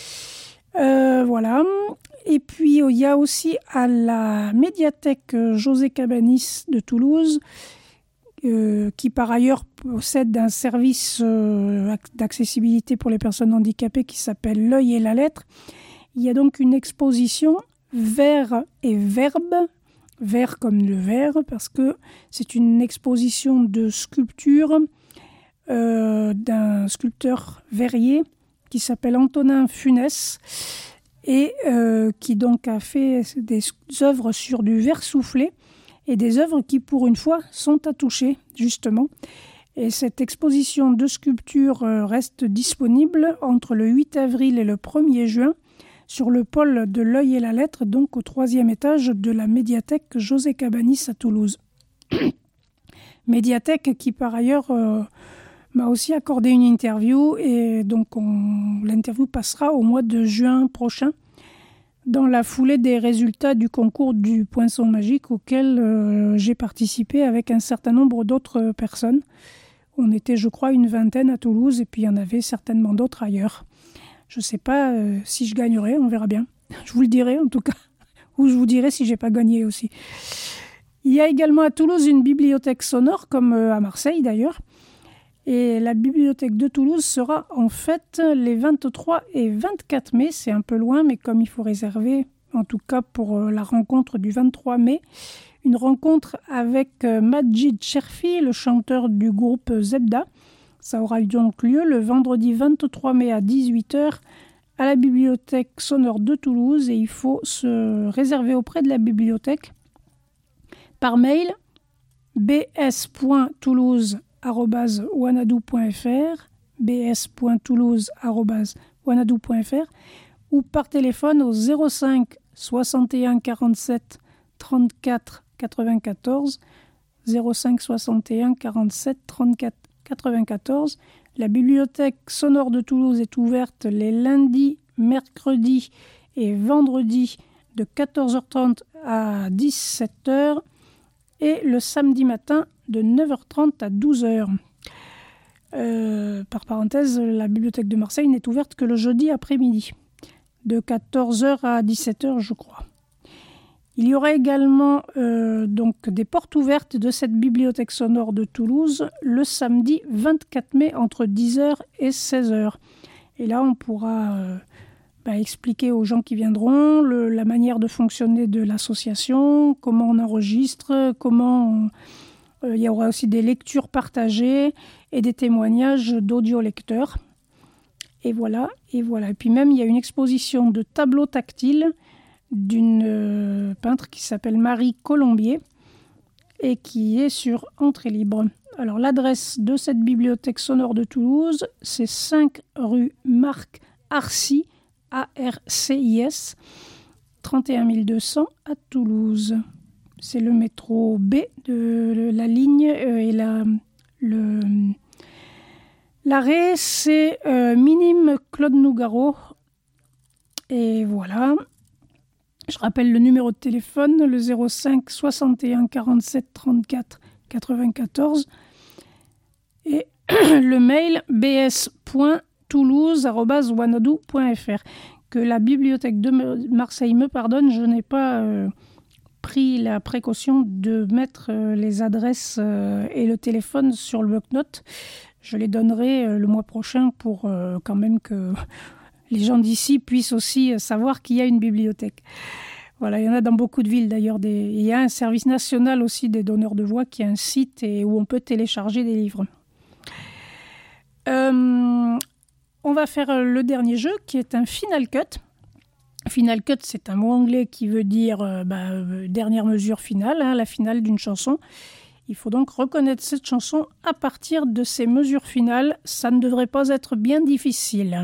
Euh, voilà. Et puis il y a aussi à la médiathèque José Cabanis de Toulouse, euh, qui par ailleurs possède un service euh, d'accessibilité pour les personnes handicapées qui s'appelle L'œil et la lettre. Il y a donc une exposition Vers et Verbe, Vert comme le verre, parce que c'est une exposition de sculpture euh, d'un sculpteur verrier qui s'appelle Antonin Funès et euh, qui donc a fait des œuvres sur du verre soufflé et des œuvres qui, pour une fois, sont à toucher, justement. Et cette exposition de sculpture euh, reste disponible entre le huit avril et le premier juin sur le pôle de l'Œil et la Lettre, donc au troisième étage de la médiathèque José Cabanis à Toulouse. Médiathèque qui, par ailleurs, euh, m'a aussi accordé une interview, et donc on, l'interview passera au mois de juin prochain, dans la foulée des résultats du concours du Poinçon Magique auquel euh, j'ai participé avec un certain nombre d'autres personnes. On était, je crois, une vingtaine à Toulouse, et puis il y en avait certainement d'autres ailleurs. Je ne sais pas euh, si je gagnerai, on verra bien. Je vous le dirai en tout cas, ou je vous dirai si je n'ai pas gagné aussi. Il y a également à Toulouse une bibliothèque sonore, comme euh, à Marseille d'ailleurs. Et la bibliothèque de Toulouse sera en fête les vingt-trois et vingt-quatre mai. C'est un peu loin, mais comme il faut réserver, en tout cas pour euh, la rencontre du vingt-trois mai, une rencontre avec euh, Majid Cherfi, le chanteur du groupe Zebda. Ça aura donc lieu le vendredi vingt-trois mai à dix-huit heures à la bibliothèque sonore de Toulouse. Et il faut se réserver auprès de la bibliothèque par mail b s point toulouse arobase wanadoo point f r b s point toulouse arobase wanadoo point f r ou par téléphone au zéro cinq soixante et un quarante-sept trente-quatre quatre-vingt-quatorze zéro cinq soixante et un quarante-sept trente-quatre quatre-vingt-quatorze. La bibliothèque sonore de Toulouse est ouverte les lundis, mercredis et vendredis de quatorze heures trente à dix-sept heures et le samedi matin de neuf heures trente à douze heures. Euh, par parenthèse, la bibliothèque de Marseille n'est ouverte que le jeudi après-midi, de quatorze heures à dix-sept heures, je crois. Il y aura également euh, donc des portes ouvertes de cette bibliothèque sonore de Toulouse le samedi vingt-quatre mai entre dix heures et seize heures. Et là, on pourra euh, bah, expliquer aux gens qui viendront le, la manière de fonctionner de l'association, comment on enregistre, comment on, euh, il y aura aussi des lectures partagées et des témoignages d'audiolecteurs. Et voilà, et voilà. Et puis même, il y a une exposition de tableaux tactiles d'une euh, peintre qui s'appelle Marie Colombier et qui est sur entrée libre. Alors l'adresse de cette bibliothèque sonore de Toulouse, c'est cinq rue Marc Arcis, A R C I S, trente et un mille deux cents à Toulouse. C'est le métro B de, de la ligne euh, et la, le, l'arrêt, c'est euh, Minime Claude Nougaro. Et voilà. Je rappelle le numéro de téléphone, le zéro cinq soixante et un quarante-sept trente-quatre quatre-vingt-quatorze et le mail b s point toulouse arobase wanadoo point f r. Que la bibliothèque de Marseille me pardonne, je n'ai pas euh, pris la précaution de mettre euh, les adresses euh, et le téléphone sur le bloc-notes. Je les donnerai euh, le mois prochain pour euh, quand même que les gens d'ici puissent aussi savoir qu'il y a une bibliothèque. Voilà, il y en a dans beaucoup de villes d'ailleurs. Des... Il y a un service national aussi des donneurs de voix qui est un site et où on peut télécharger des livres. Euh, on va faire le dernier jeu qui est un Final Cut. Final Cut, c'est un mot anglais qui veut dire euh, bah, euh, dernière mesure finale, hein, la finale d'une chanson. Il faut donc reconnaître cette chanson à partir de ses mesures finales. Ça ne devrait pas être bien difficile.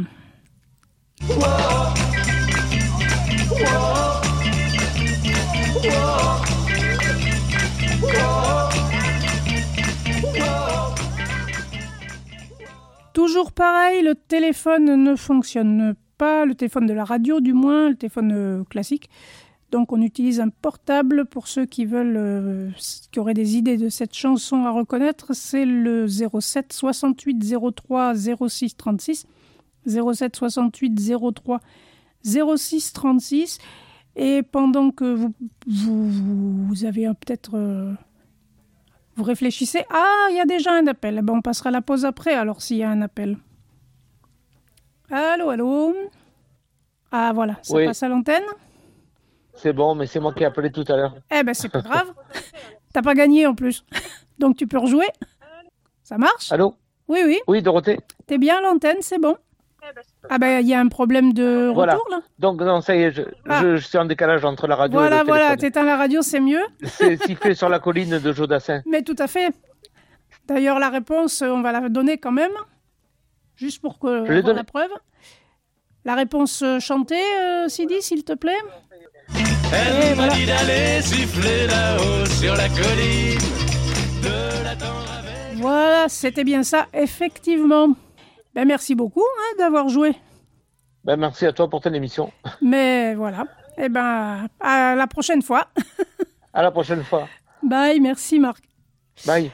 Toujours pareil, le téléphone ne fonctionne pas, le téléphone de la radio du moins, le téléphone euh, classique. Donc on utilise un portable pour ceux qui veulent, euh, qui auraient des idées de cette chanson à reconnaître. C'est le zéro sept soixante-huit zéro trois zéro six trente-six. zéro sept soixante-huit zéro trois zéro six trente-six. Et pendant que vous, vous, vous avez peut-être... Euh, vous réfléchissez, ah, il y a déjà un appel. Ben, on passera la pause après, alors s'il y a un appel. Allô, allô. Ah, voilà, ça oui. Passe à l'antenne. C'est bon, mais c'est moi qui ai appelé tout à l'heure. Eh ben, c'est pas grave. T'as pas gagné en plus. Donc tu peux rejouer. Ça marche ? Allô ? Oui, oui. Oui, Dorothée. T'es bien à l'antenne, c'est bon. Ah ben, il y a un problème de voilà. retour, là. Donc, non, ça y est, je, ah. je, je suis en décalage entre la radio voilà, et le téléphone. Voilà, voilà, t'éteins la radio, c'est mieux. C'est sifflé sur la colline de Jodassin. Mais tout à fait. D'ailleurs, la réponse, on va la donner quand même, juste pour que on voit la preuve. la réponse chantée, euh, Sidi, s'il te plaît. Elle Et m'a voilà. dit d'aller siffler là-haut sur la colline, de l'attendre avec... Voilà, c'était bien ça, effectivement. Ben, merci beaucoup hein, d'avoir joué. Ben, merci à toi pour ton émission. Mais voilà, eh ben, à la prochaine fois. À la prochaine fois. Bye, merci Marc. Bye.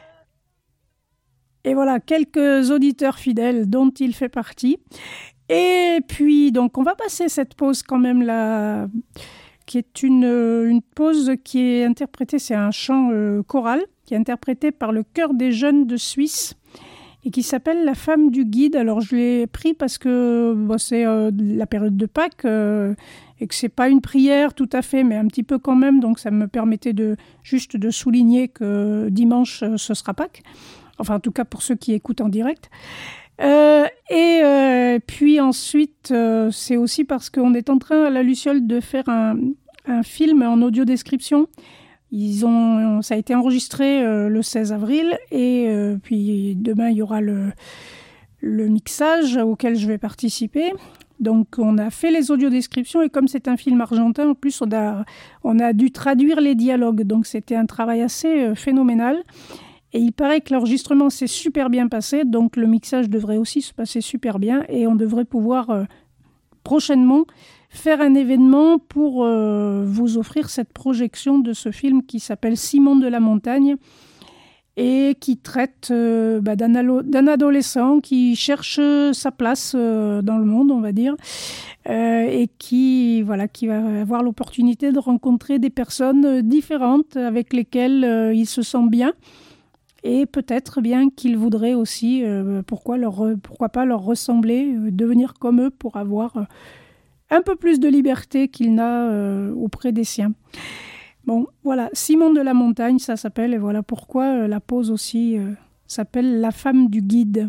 Et voilà, quelques auditeurs fidèles dont il fait partie. Et puis, donc, on va passer cette pause quand même là, qui est une, une pause qui est interprétée, c'est un chant euh, choral, qui est interprété par le Chœur des Jeunes de Suisse et qui s'appelle La Femme du Guide. Alors, je l'ai pris parce que bon, c'est euh, la période de Pâques euh, et que c'est pas une prière tout à fait, mais un petit peu quand même. Donc, ça me permettait de juste de souligner que dimanche, euh, ce sera Pâques. Enfin, en tout cas, pour ceux qui écoutent en direct. Euh, et euh, puis ensuite, euh, c'est aussi parce qu'on est en train à la Luciole de faire un, un film en audio-description. Ils ont, ça a été enregistré euh, le seize avril et euh, puis demain, il y aura le, le mixage auquel je vais participer. Donc, on a fait les audiodescriptions et comme c'est un film argentin, en plus, on a, on a dû traduire les dialogues. Donc, c'était un travail assez euh, phénoménal. Et il paraît que l'enregistrement s'est super bien passé, donc le mixage devrait aussi se passer super bien et on devrait pouvoir euh, prochainement faire un événement pour euh, vous offrir cette projection de ce film qui s'appelle Simon de la Montagne et qui traite euh, bah, d'un, alo- d'un adolescent qui cherche sa place euh, dans le monde, on va dire, euh, et qui, voilà, qui va avoir l'opportunité de rencontrer des personnes différentes avec lesquelles euh, il se sent bien. Et peut-être bien qu'ils voudraient aussi, euh, pourquoi, leur, pourquoi pas leur ressembler, euh, devenir comme eux pour avoir euh, un peu plus de liberté qu'il n'a euh, auprès des siens. Bon, voilà, Simon de la Montagne, ça s'appelle, et voilà pourquoi euh, la pause aussi euh, s'appelle La Femme du Guide.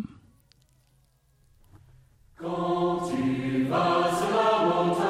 Quand tu vas sur la montagne,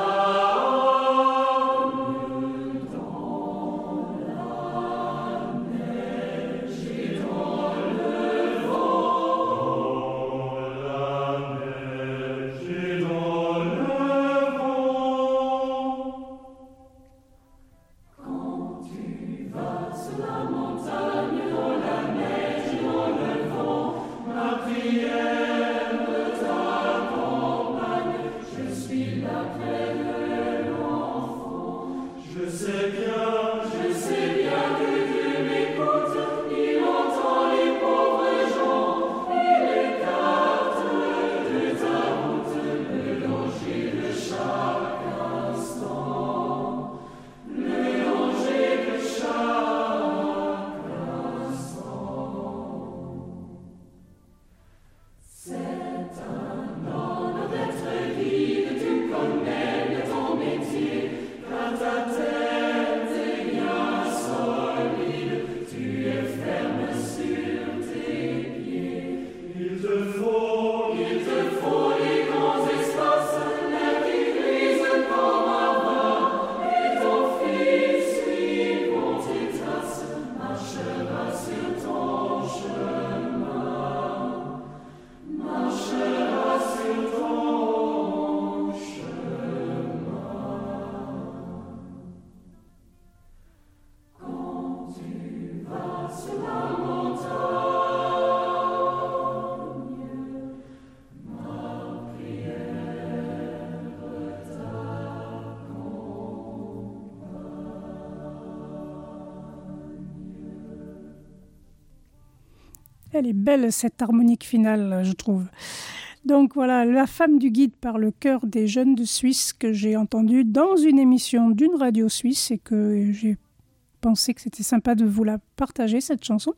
Elle est belle, cette harmonique finale, je trouve. Donc voilà, La Femme du Guide par le Chœur des Jeunes de Suisse que j'ai entendu dans une émission d'une radio suisse et que j'ai pensé que c'était sympa de vous la partager, cette chanson.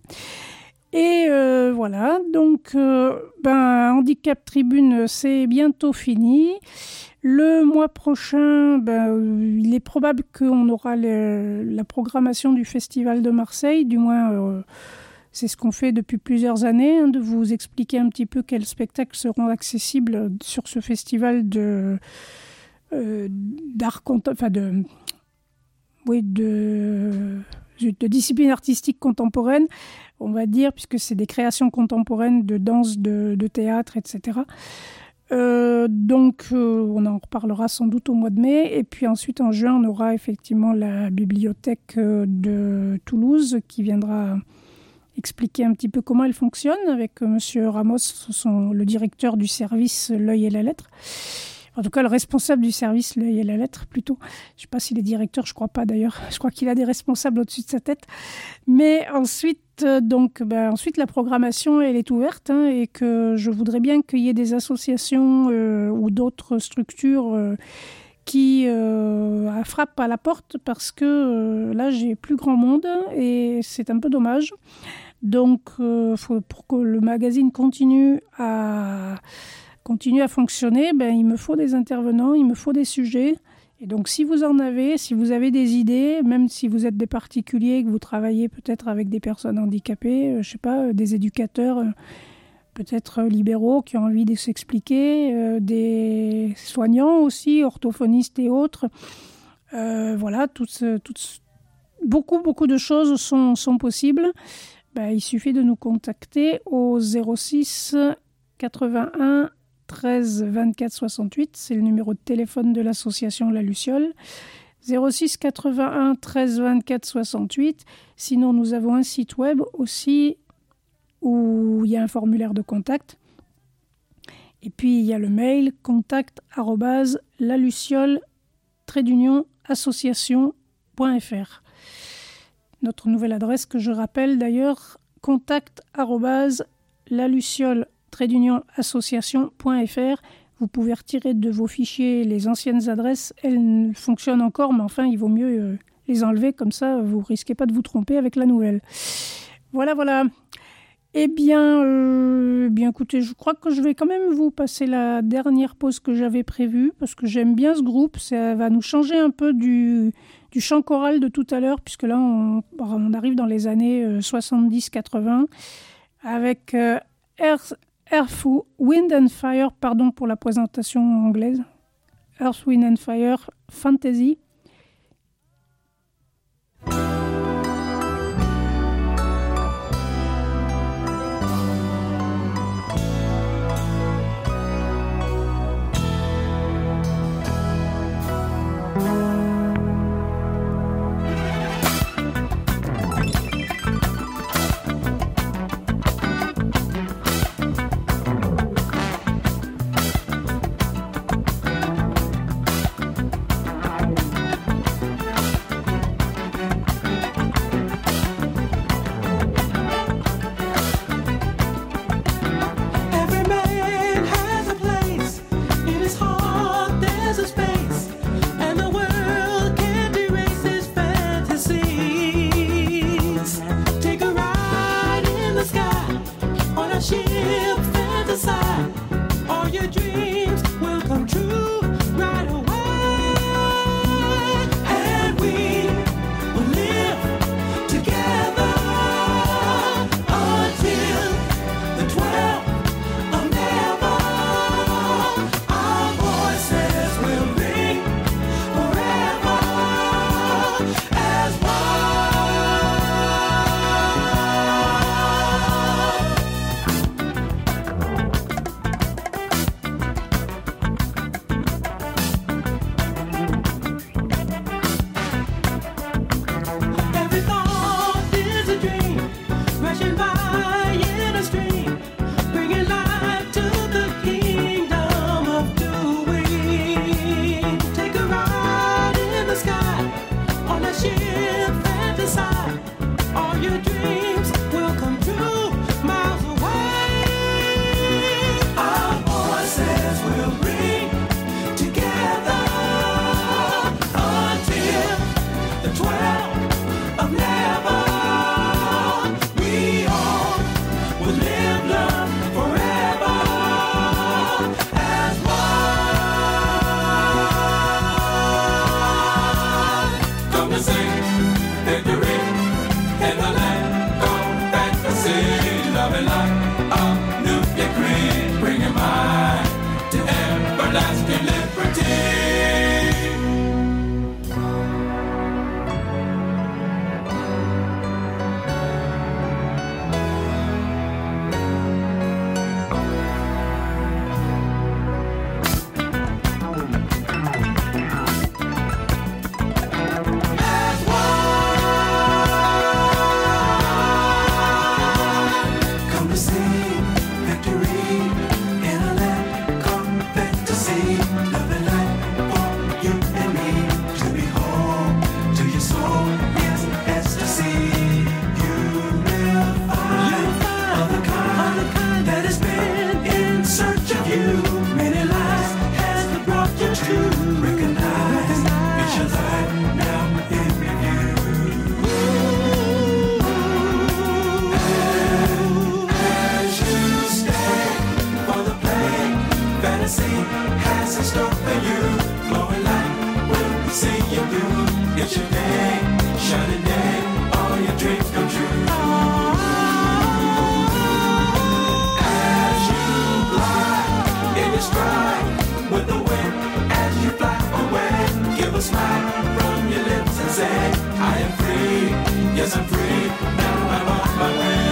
Et euh, voilà, donc euh, ben, Handicap Tribune, c'est bientôt fini. Le mois prochain, ben, il est probable qu'on aura le, la programmation du Festival de Marseille, du moins... Euh, c'est ce qu'on fait depuis plusieurs années, hein, de vous expliquer un petit peu quels spectacles seront accessibles sur ce festival de, euh, d'art, enfin de, oui, de, de discipline artistique contemporaine, on va dire, puisque c'est des créations contemporaines de danse, de, de théâtre, et cetera. Euh, donc, euh, on en reparlera sans doute au mois de mai. Et puis ensuite, en juin, on aura effectivement la bibliothèque euh, de Toulouse qui viendra expliquer un petit peu comment elle fonctionne avec euh, Monsieur Ramos, son, le directeur du service L'œil et la lettre. En tout cas, le responsable du service L'œil et la lettre, plutôt. Je ne sais pas s'il est directeur, je ne crois pas d'ailleurs. Je crois qu'il a des responsables au-dessus de sa tête. Mais ensuite, euh, donc, ben, ensuite la programmation, elle est ouverte hein, et que je voudrais bien qu'il y ait des associations euh, ou d'autres structures euh, qui euh, frappent à la porte parce que euh, là, j'ai plus grand monde et c'est un peu dommage. Donc, euh, faut, pour que le magazine continue à... continue à fonctionner, ben, il me faut des intervenants, il me faut des sujets. Et donc, si vous en avez, si vous avez des idées, même si vous êtes des particuliers, que vous travaillez peut-être avec des personnes handicapées, euh, je sais pas, euh, des éducateurs, euh, peut-être euh, libéraux qui ont envie de s'expliquer, euh, des soignants aussi, orthophonistes et autres. Euh, voilà, toutes, toutes, beaucoup, beaucoup de choses sont, sont possibles. Ben, il suffit de nous contacter au zéro six quatre-vingt-un treize vingt-quatre soixante-huit, c'est le numéro de téléphone de l'association La Luciole, zéro six quatre-vingt-un treize vingt-quatre soixante-huit. Sinon, nous avons un site web aussi où il y a un formulaire de contact. Et puis, il y a le mail contact arobase laluciole trait d'union association.fr. Notre nouvelle adresse que je rappelle d'ailleurs, contact arobase laluciole trait d'union association.fr. Vous pouvez retirer de vos fichiers les anciennes adresses. Elles fonctionnent encore, mais enfin, il vaut mieux euh, les enlever. Comme ça, vous ne risquez pas de vous tromper avec la nouvelle. Voilà, voilà. Eh bien, euh, bien, écoutez, je crois que je vais quand même vous passer la dernière pause que j'avais prévue, parce que j'aime bien ce groupe. Ça va nous changer un peu du, du chant choral de tout à l'heure, puisque là, on, on arrive dans les années soixante-dix quatre-vingts, avec euh, Earth, Earth, Wind and Fire, pardon pour la présentation anglaise, Earth, Wind and Fire, Fantasy. I am free, yes I'm free, now I'm on my way.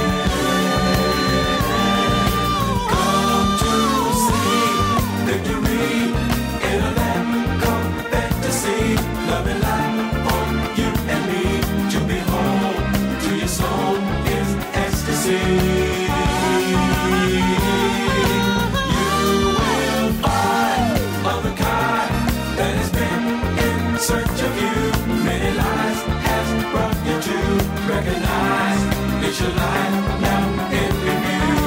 Come to see victory in a land called fantasy. Love and light for you and me. To be home to your soul is ecstasy. Search of you, many lies has brought you to recognize it's your life now in review.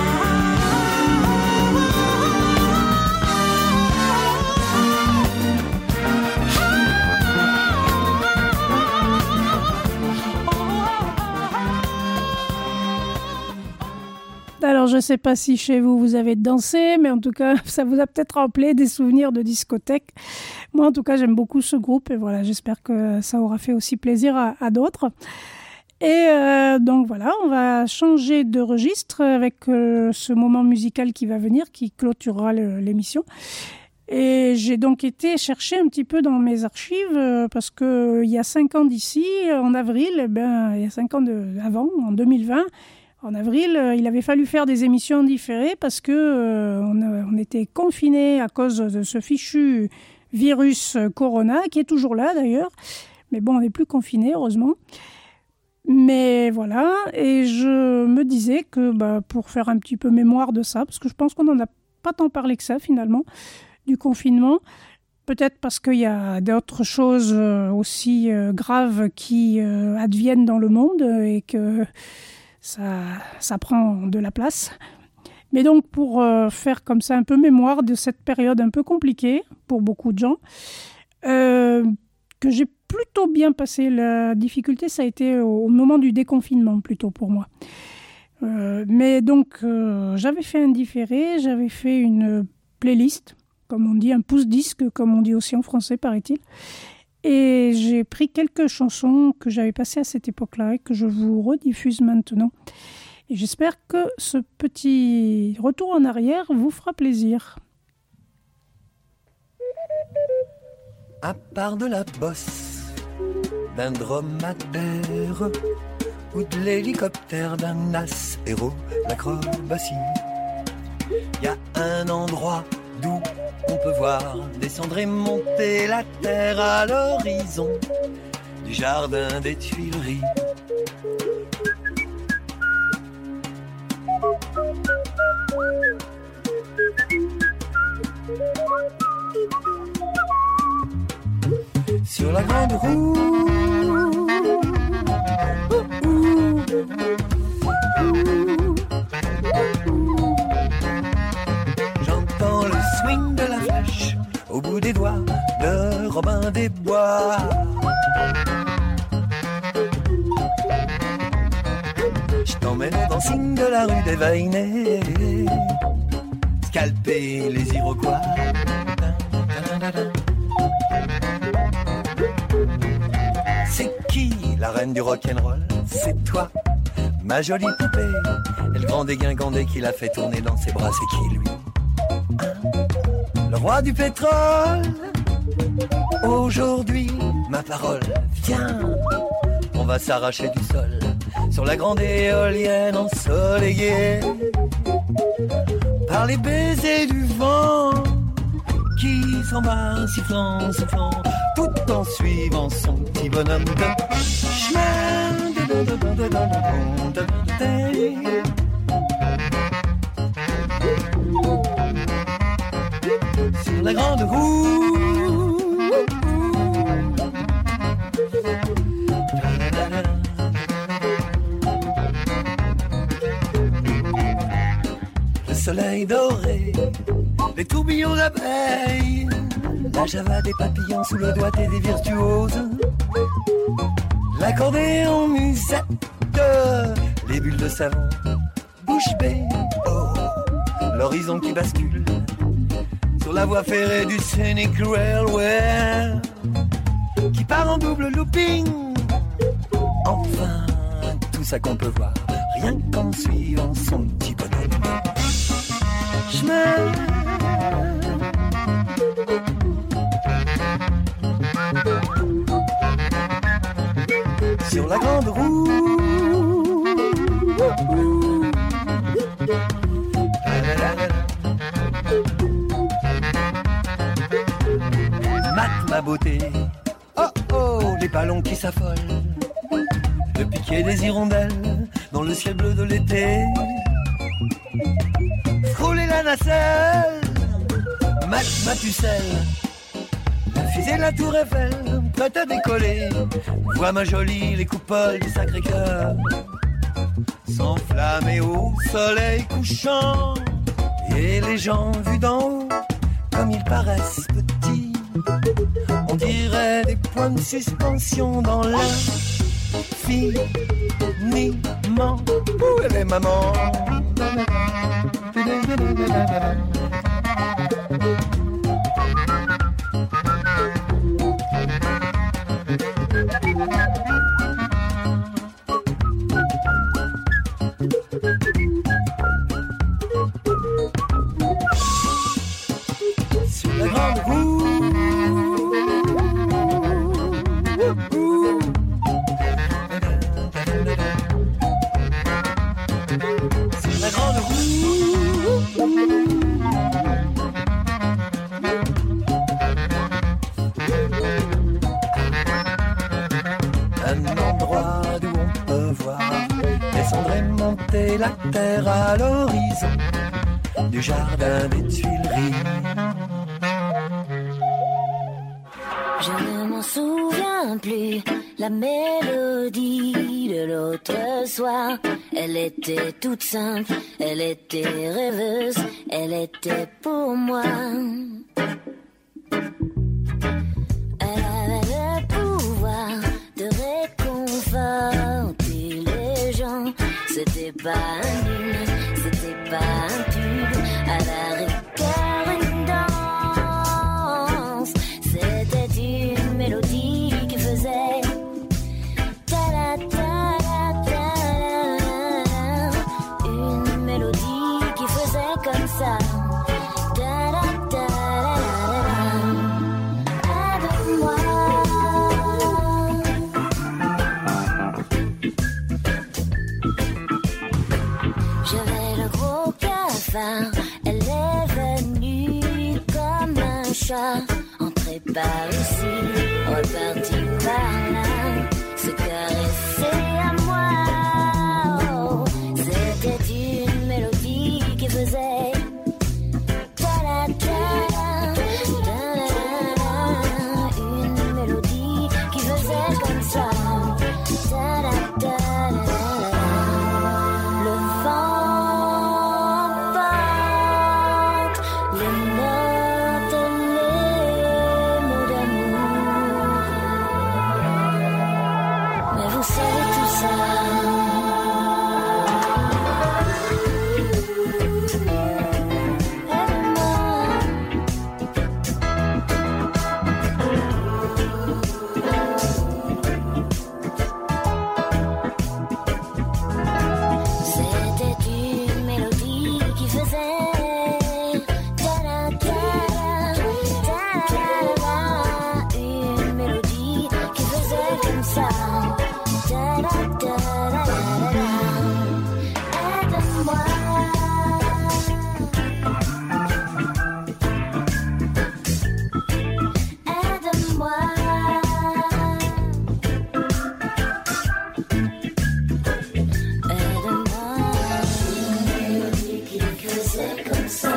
Alors, je ne sais pas si chez vous, vous avez dansé, mais en tout cas, ça vous a peut-être rappelé des souvenirs de discothèque. Moi, en tout cas, j'aime beaucoup ce groupe et voilà, j'espère que ça aura fait aussi plaisir à, à d'autres. Et euh, donc voilà, on va changer de registre avec euh, ce moment musical qui va venir, qui clôturera le, l'émission. Et j'ai donc été chercher un petit peu dans mes archives euh, parce que il y a cinq ans d'ici, en avril, eh ben, il y a cinq ans de, avant, en deux mille vingt, en avril, euh, il avait fallu faire des émissions différées parce que euh, on, on était confinés à cause de ce fichu virus Corona, qui est toujours là d'ailleurs. Mais bon, on n'est plus confinés, heureusement. Mais voilà, et je me disais que bah, pour faire un petit peu mémoire de ça, parce que je pense qu'on n'en a pas tant parlé que ça finalement, du confinement, peut-être parce qu'il y a d'autres choses aussi euh, graves qui euh, adviennent dans le monde et que ça, ça prend de la place. Mais donc pour euh, faire comme ça un peu mémoire de cette période un peu compliquée pour beaucoup de gens, euh, que j'ai plutôt bien passé. La difficulté, ça a été au moment du déconfinement plutôt pour moi. Euh, mais donc, euh, j'avais fait un différé, j'avais fait une playlist, comme on dit, un pouce-disque, comme on dit aussi en français, paraît-il. Et j'ai pris quelques chansons que j'avais passées à cette époque-là et que je vous rediffuse maintenant. Et j'espère que ce petit retour en arrière vous fera plaisir. À part de la bosse d'un dromadaire ou de l'hélicoptère d'un as héros, l'acrobatie, y a un endroit d'où on peut voir descendre et monter la terre à l'horizon du jardin des Tuileries. Sur la grande roue, j'entends le swing de la flèche au bout des doigts de Robin des Bois. Je t'emmène au dancing de la rue des Vainets, scalper les Iroquois. C'est qui la reine du rock'n'roll? C'est toi, ma jolie poupée. Et le grand dégingandé qui l'a fait tourner dans ses bras, c'est qui lui? Hein? Le roi du pétrole. Aujourd'hui, ma parole, viens, on va s'arracher du sol sur la grande éolienne ensoleillée par les baisers du vent qui s'en va sifflant, sifflant, tout en suivant son petit bonhomme de chemin. Sur la grande roue, le soleil doré, les tourbillons d'abeilles, la java des papillons sous le doigté des virtuoses, l'accordéon musette, les bulles de savon, bouche bée, oh, l'horizon qui bascule sur la voie ferrée du Scenic Railway qui part en double looping. Enfin, tout ça qu'on peut voir rien qu'en suivant son petit bonhomme chemin. sur la grande roue. Mate ma beauté, oh oh, les ballons qui s'affolent, le piquet des hirondelles dans le ciel bleu de l'été. Frôler la nacelle, mate ma pucelle, la fusée de la tour Eiffel, prête à décoller. Vois ma jolie, les coupoles du Sacré-Cœur s'enflammer au soleil couchant. Et les gens vus d'en haut, comme ils paraissent petits, on dirait des points de suspension dans l'infiniment. Où est les mamans? Sur la grande roue, sur la grande roue, un endroit d'où on peut voir descendre et monter la terre à l'horizon du jardin des Tuileries. Je ne m'en souviens plus, la mélodie de l'autre soir. Elle était toute simple, elle était rêveuse, elle était pour moi. Elle avait le pouvoir de réconforter les gens. C'était pas un hymne, c'était pas un tube, à la rigueur une danse. C'était une mélodie qui faisait ta-da-ta-da-ta-da. Une mélodie qui faisait comme ça. Ta-da-ta-da-da-da. Aide-moi. J'avais le gros cafard, elle est venue comme un chat, entrée par ici, repartie par là, se caresser à moi. Oh, c'était une mélodie qui faisait ta-da-ta-da, ta-da-da-da. Une mélodie qui faisait comme ça. Ta-da-ta-da-da. Le vent porte les notes, les mots d'amour. Mais vous savez tout ça. C'était une mélodie qui faisait ta-da-ta-da, ta-da-da-da. Une mélodie qui faisait comme ça. Ta-da-da-da-da-da. Aide-moi. Aide-moi. Aide-moi. Une mélodie qui faisait comme ça.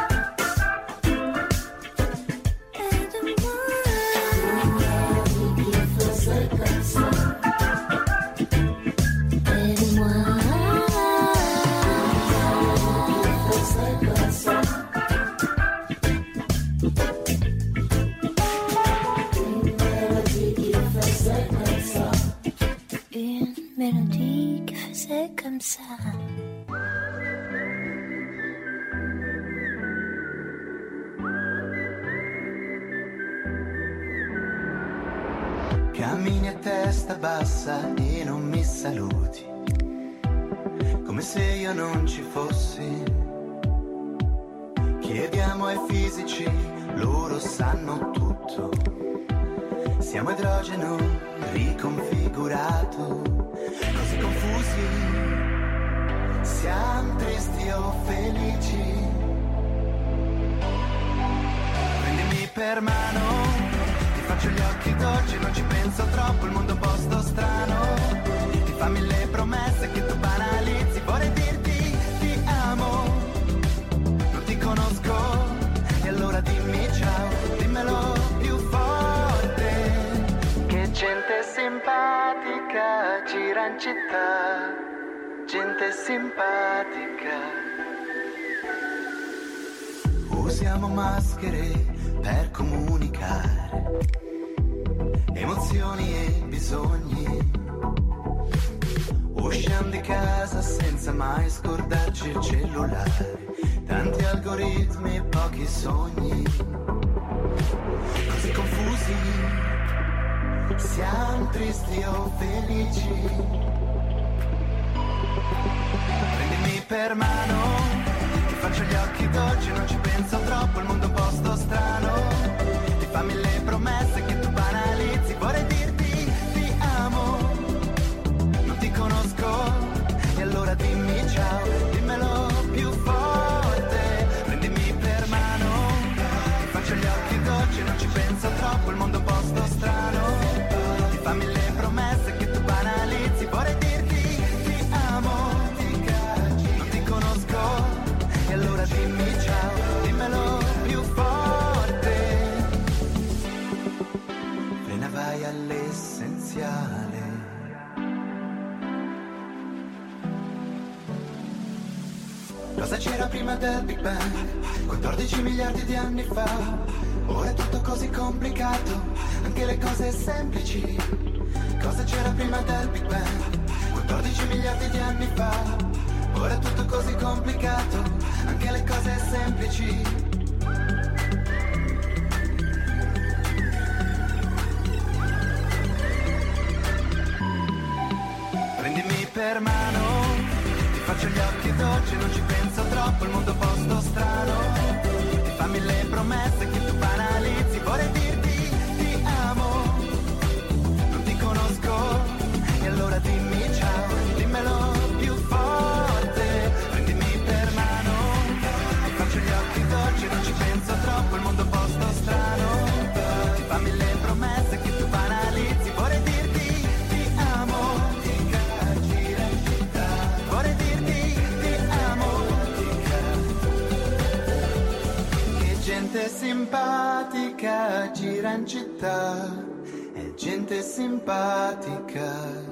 Aide-moi. Une mélodie qui faisait comme ça. Aide-moi. Une mélodie qui faisait comme ça. Une mélodie qui faisait comme ça. Cammini a testa bassa e non mi saluti, come se io non ci fossi. Chiediamo ai fisici, loro sanno tutto. Siamo idrogeno riconfigurato, così confusi, siamo tristi o felici. Prendimi per mano, ti faccio gli occhi dolci, non ci penso troppo, il mondo è un posto strano. Ti fa mille promesse che tu banalizzi, vorrei dirti ti amo, non ti conosco, e allora dimmi ciao, dimmelo più forte. Che gente simpatica gira in città, gente simpatica. Usiamo maschere per comunicare emozioni e bisogni. Usciamo di casa senza mai scordarci il cellulare, tanti algoritmi e pochi sogni. Così confusi, siamo tristi o felici. Prendimi per mano, ti faccio gli occhi dolci, non ci penso troppo, il mondo è un posto strano. Ti fa mille promesse che tu banalizzi, vorrei dirti ti amo, non ti conosco, e allora dimmi ciao, dimmelo più forte. Prendimi per mano, ti faccio gli occhi dolci, non ci penso troppo, il mondo è un posto strano. Ti fa mille promesse che tu banalizzi, vorrei dirti ti amo, non ti conosco, e allora dimmi ciao, dimmelo più forte. Appena vai all'essenziale. Cosa c'era prima del Big Bang? quattordici miliardi di anni fa. Ora è tutto così complicato, anche le cose semplici. Cosa c'era prima del Big Bang? quattordici miliardi di anni fa. Ora è tutto così complicato, anche le cose semplici. Prendimi per mano, ti faccio gli occhi dolci, non ci penso troppo, il mondo è un posto strano. Ti fa mille promesse che tu banalizzi, vorrei dirti ti amo, non ti conosco, e allora dimmi ciao, dimmelo più forte. Prendimi per mano, ti faccio gli occhi dolci, non ci penso troppo, il mondo è un posto strano. Ti fa mille promesse che tu banalizzi, vorrei dirti ti amo, vorrei dirti ti amo. Che gente simpatica gira in città, è gente simpatica.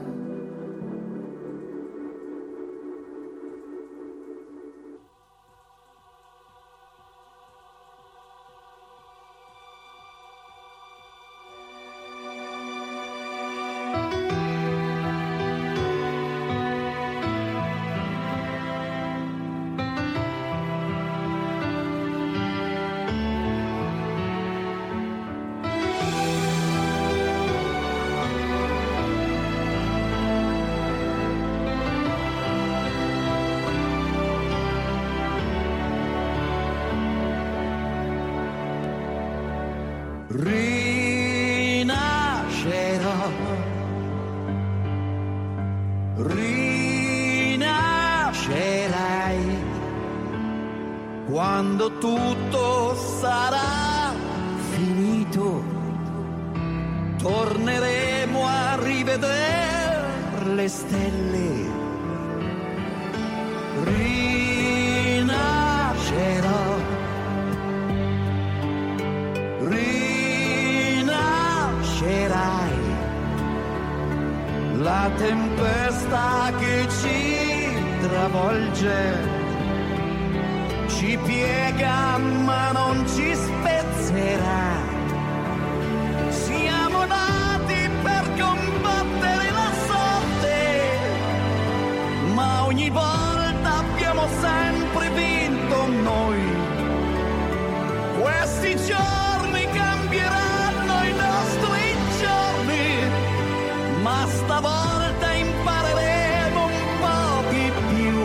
Rinascerò, rinascerai quando tutto sarà finito. Torneremo a rivedere le stelle. Rinascerò, rinascerai. La tempesta che ci travolge ci piega ma non ci spezzerà. Siamo nati per combattere la sorte, ma ogni volta abbiamo sempre vinto noi. Questi giorni cambieranno i nostri giorni, ma stavolta impareremo un po' di più.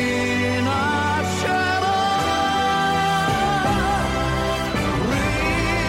Rinascerò, rinascerò.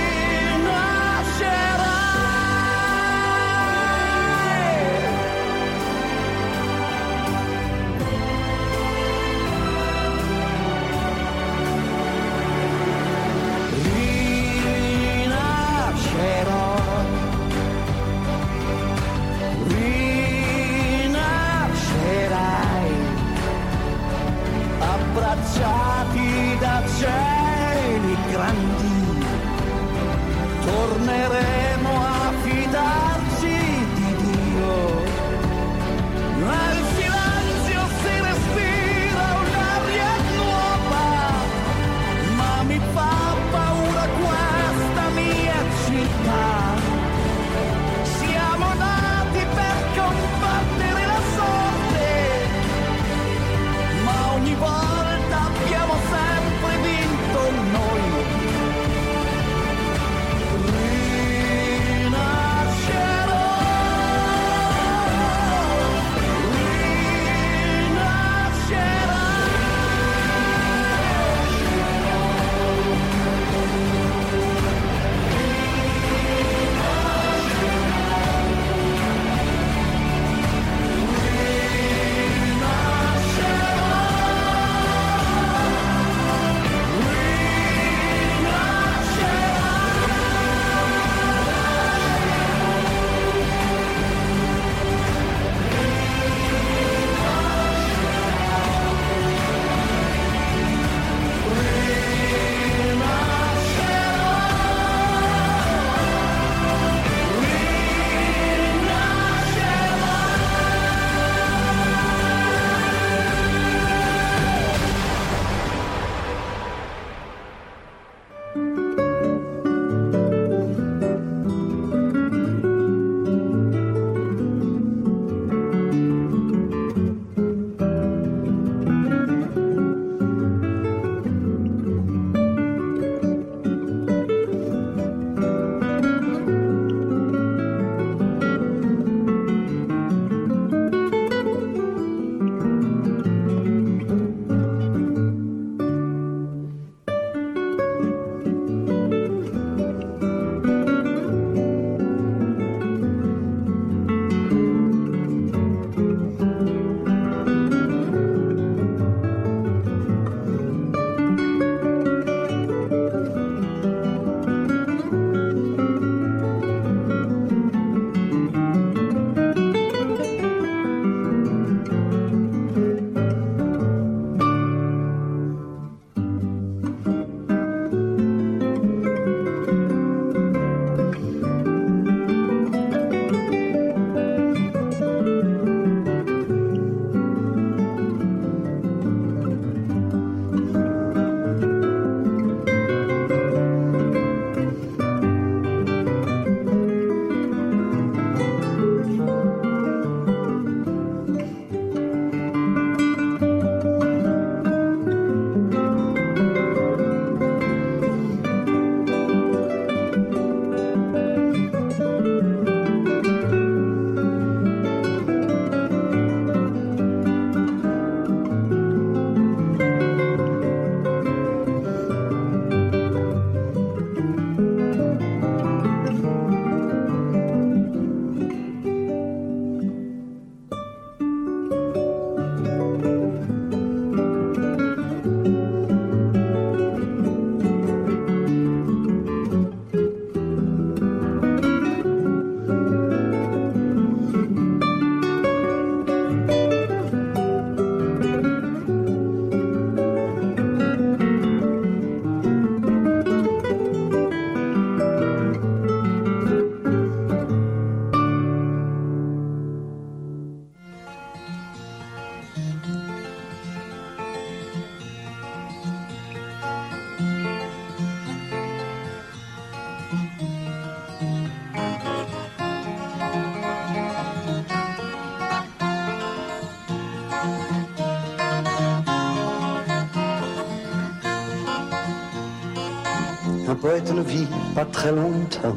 Un poète ne vit pas très longtemps.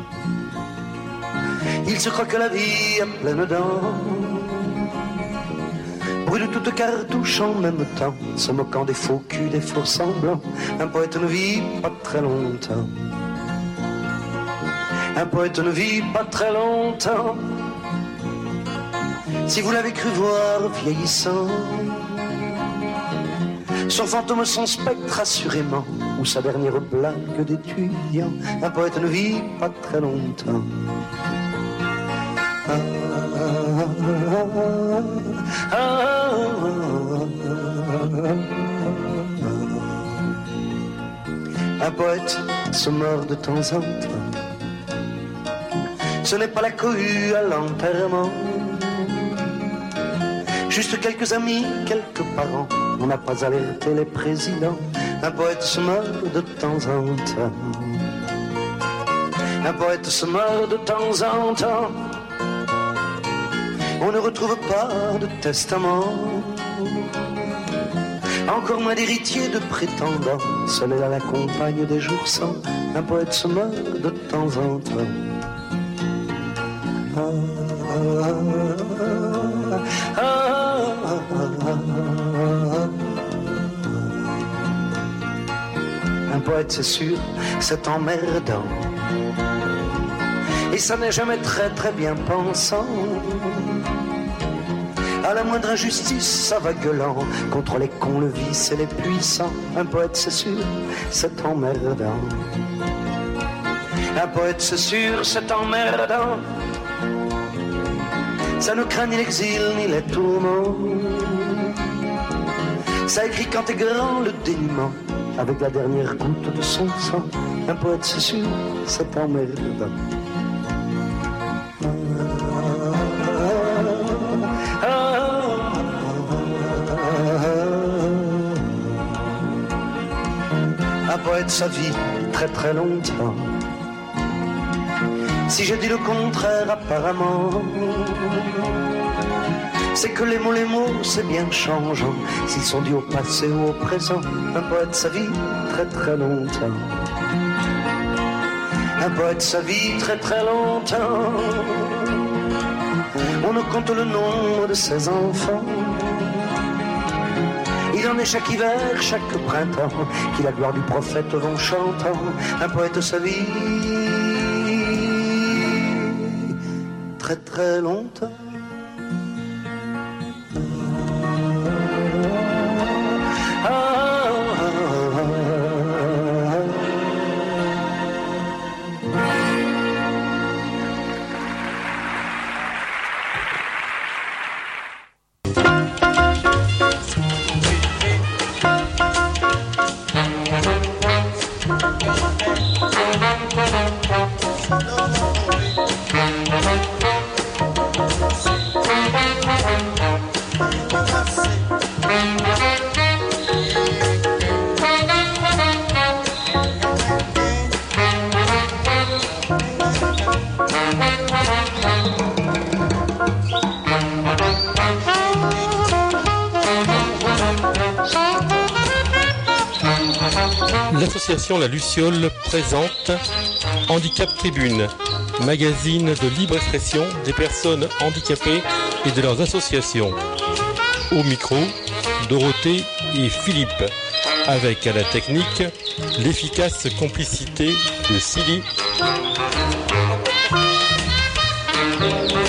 Il se croit que la vie est pleine dents. Brûle toute cartouche en même temps, se moquant des faux culs, des faux semblants. Un poète ne vit pas très longtemps. Un poète ne vit pas très longtemps. Si vous l'avez cru voir vieillissant, son fantôme, son spectre assurément, ou sa dernière blague d'étudiant. Un poète ne vit pas très longtemps. Ah, ah, ah, ah. Un poète se meurt de temps en temps. Ce n'est pas la cohue à l'enterrement. Juste quelques amis, quelques parents. On n'a pas alerté les présidents. Un poète se meurt de temps en temps. Un poète se meurt de temps en temps. On ne retrouve pas de testament, encore moins d'héritiers, de prétendants. Seule est là la compagne des jours sans. Un poète se meurt de temps en temps. Ah, ah, ah, ah, un poète, c'est sûr, c'est emmerdant. Et ça n'est jamais très très bien pensant. À la moindre injustice, ça va gueulant contre les cons, le vice et les puissants. Un poète, c'est sûr, c'est emmerdant. Un poète, c'est sûr, c'est emmerdant. Ça ne craint ni l'exil ni les tourments. Ça écrit quand est grand le dénuement, avec la dernière goutte de son sang. Un poète, c'est sûr, c'est emmerdant. Un poète, ça vit très très longtemps. Si je dis le contraire, apparemment, c'est que les mots, les mots, c'est bien changeant. S'ils sont dus au passé ou au présent. Un poète, ça vit très très longtemps. Un poète, ça vit très très longtemps. On ne compte le nombre de ses enfants. Il en est chaque hiver, chaque printemps, qui la gloire du prophète vont chantant. Un poète, sa vie très très longtemps. L'association La Luciole présente Handicap Tribune, magazine de libre expression des personnes handicapées et de leurs associations. Au micro, Dorothée et Philippe, avec à la technique l'efficace complicité de Silly.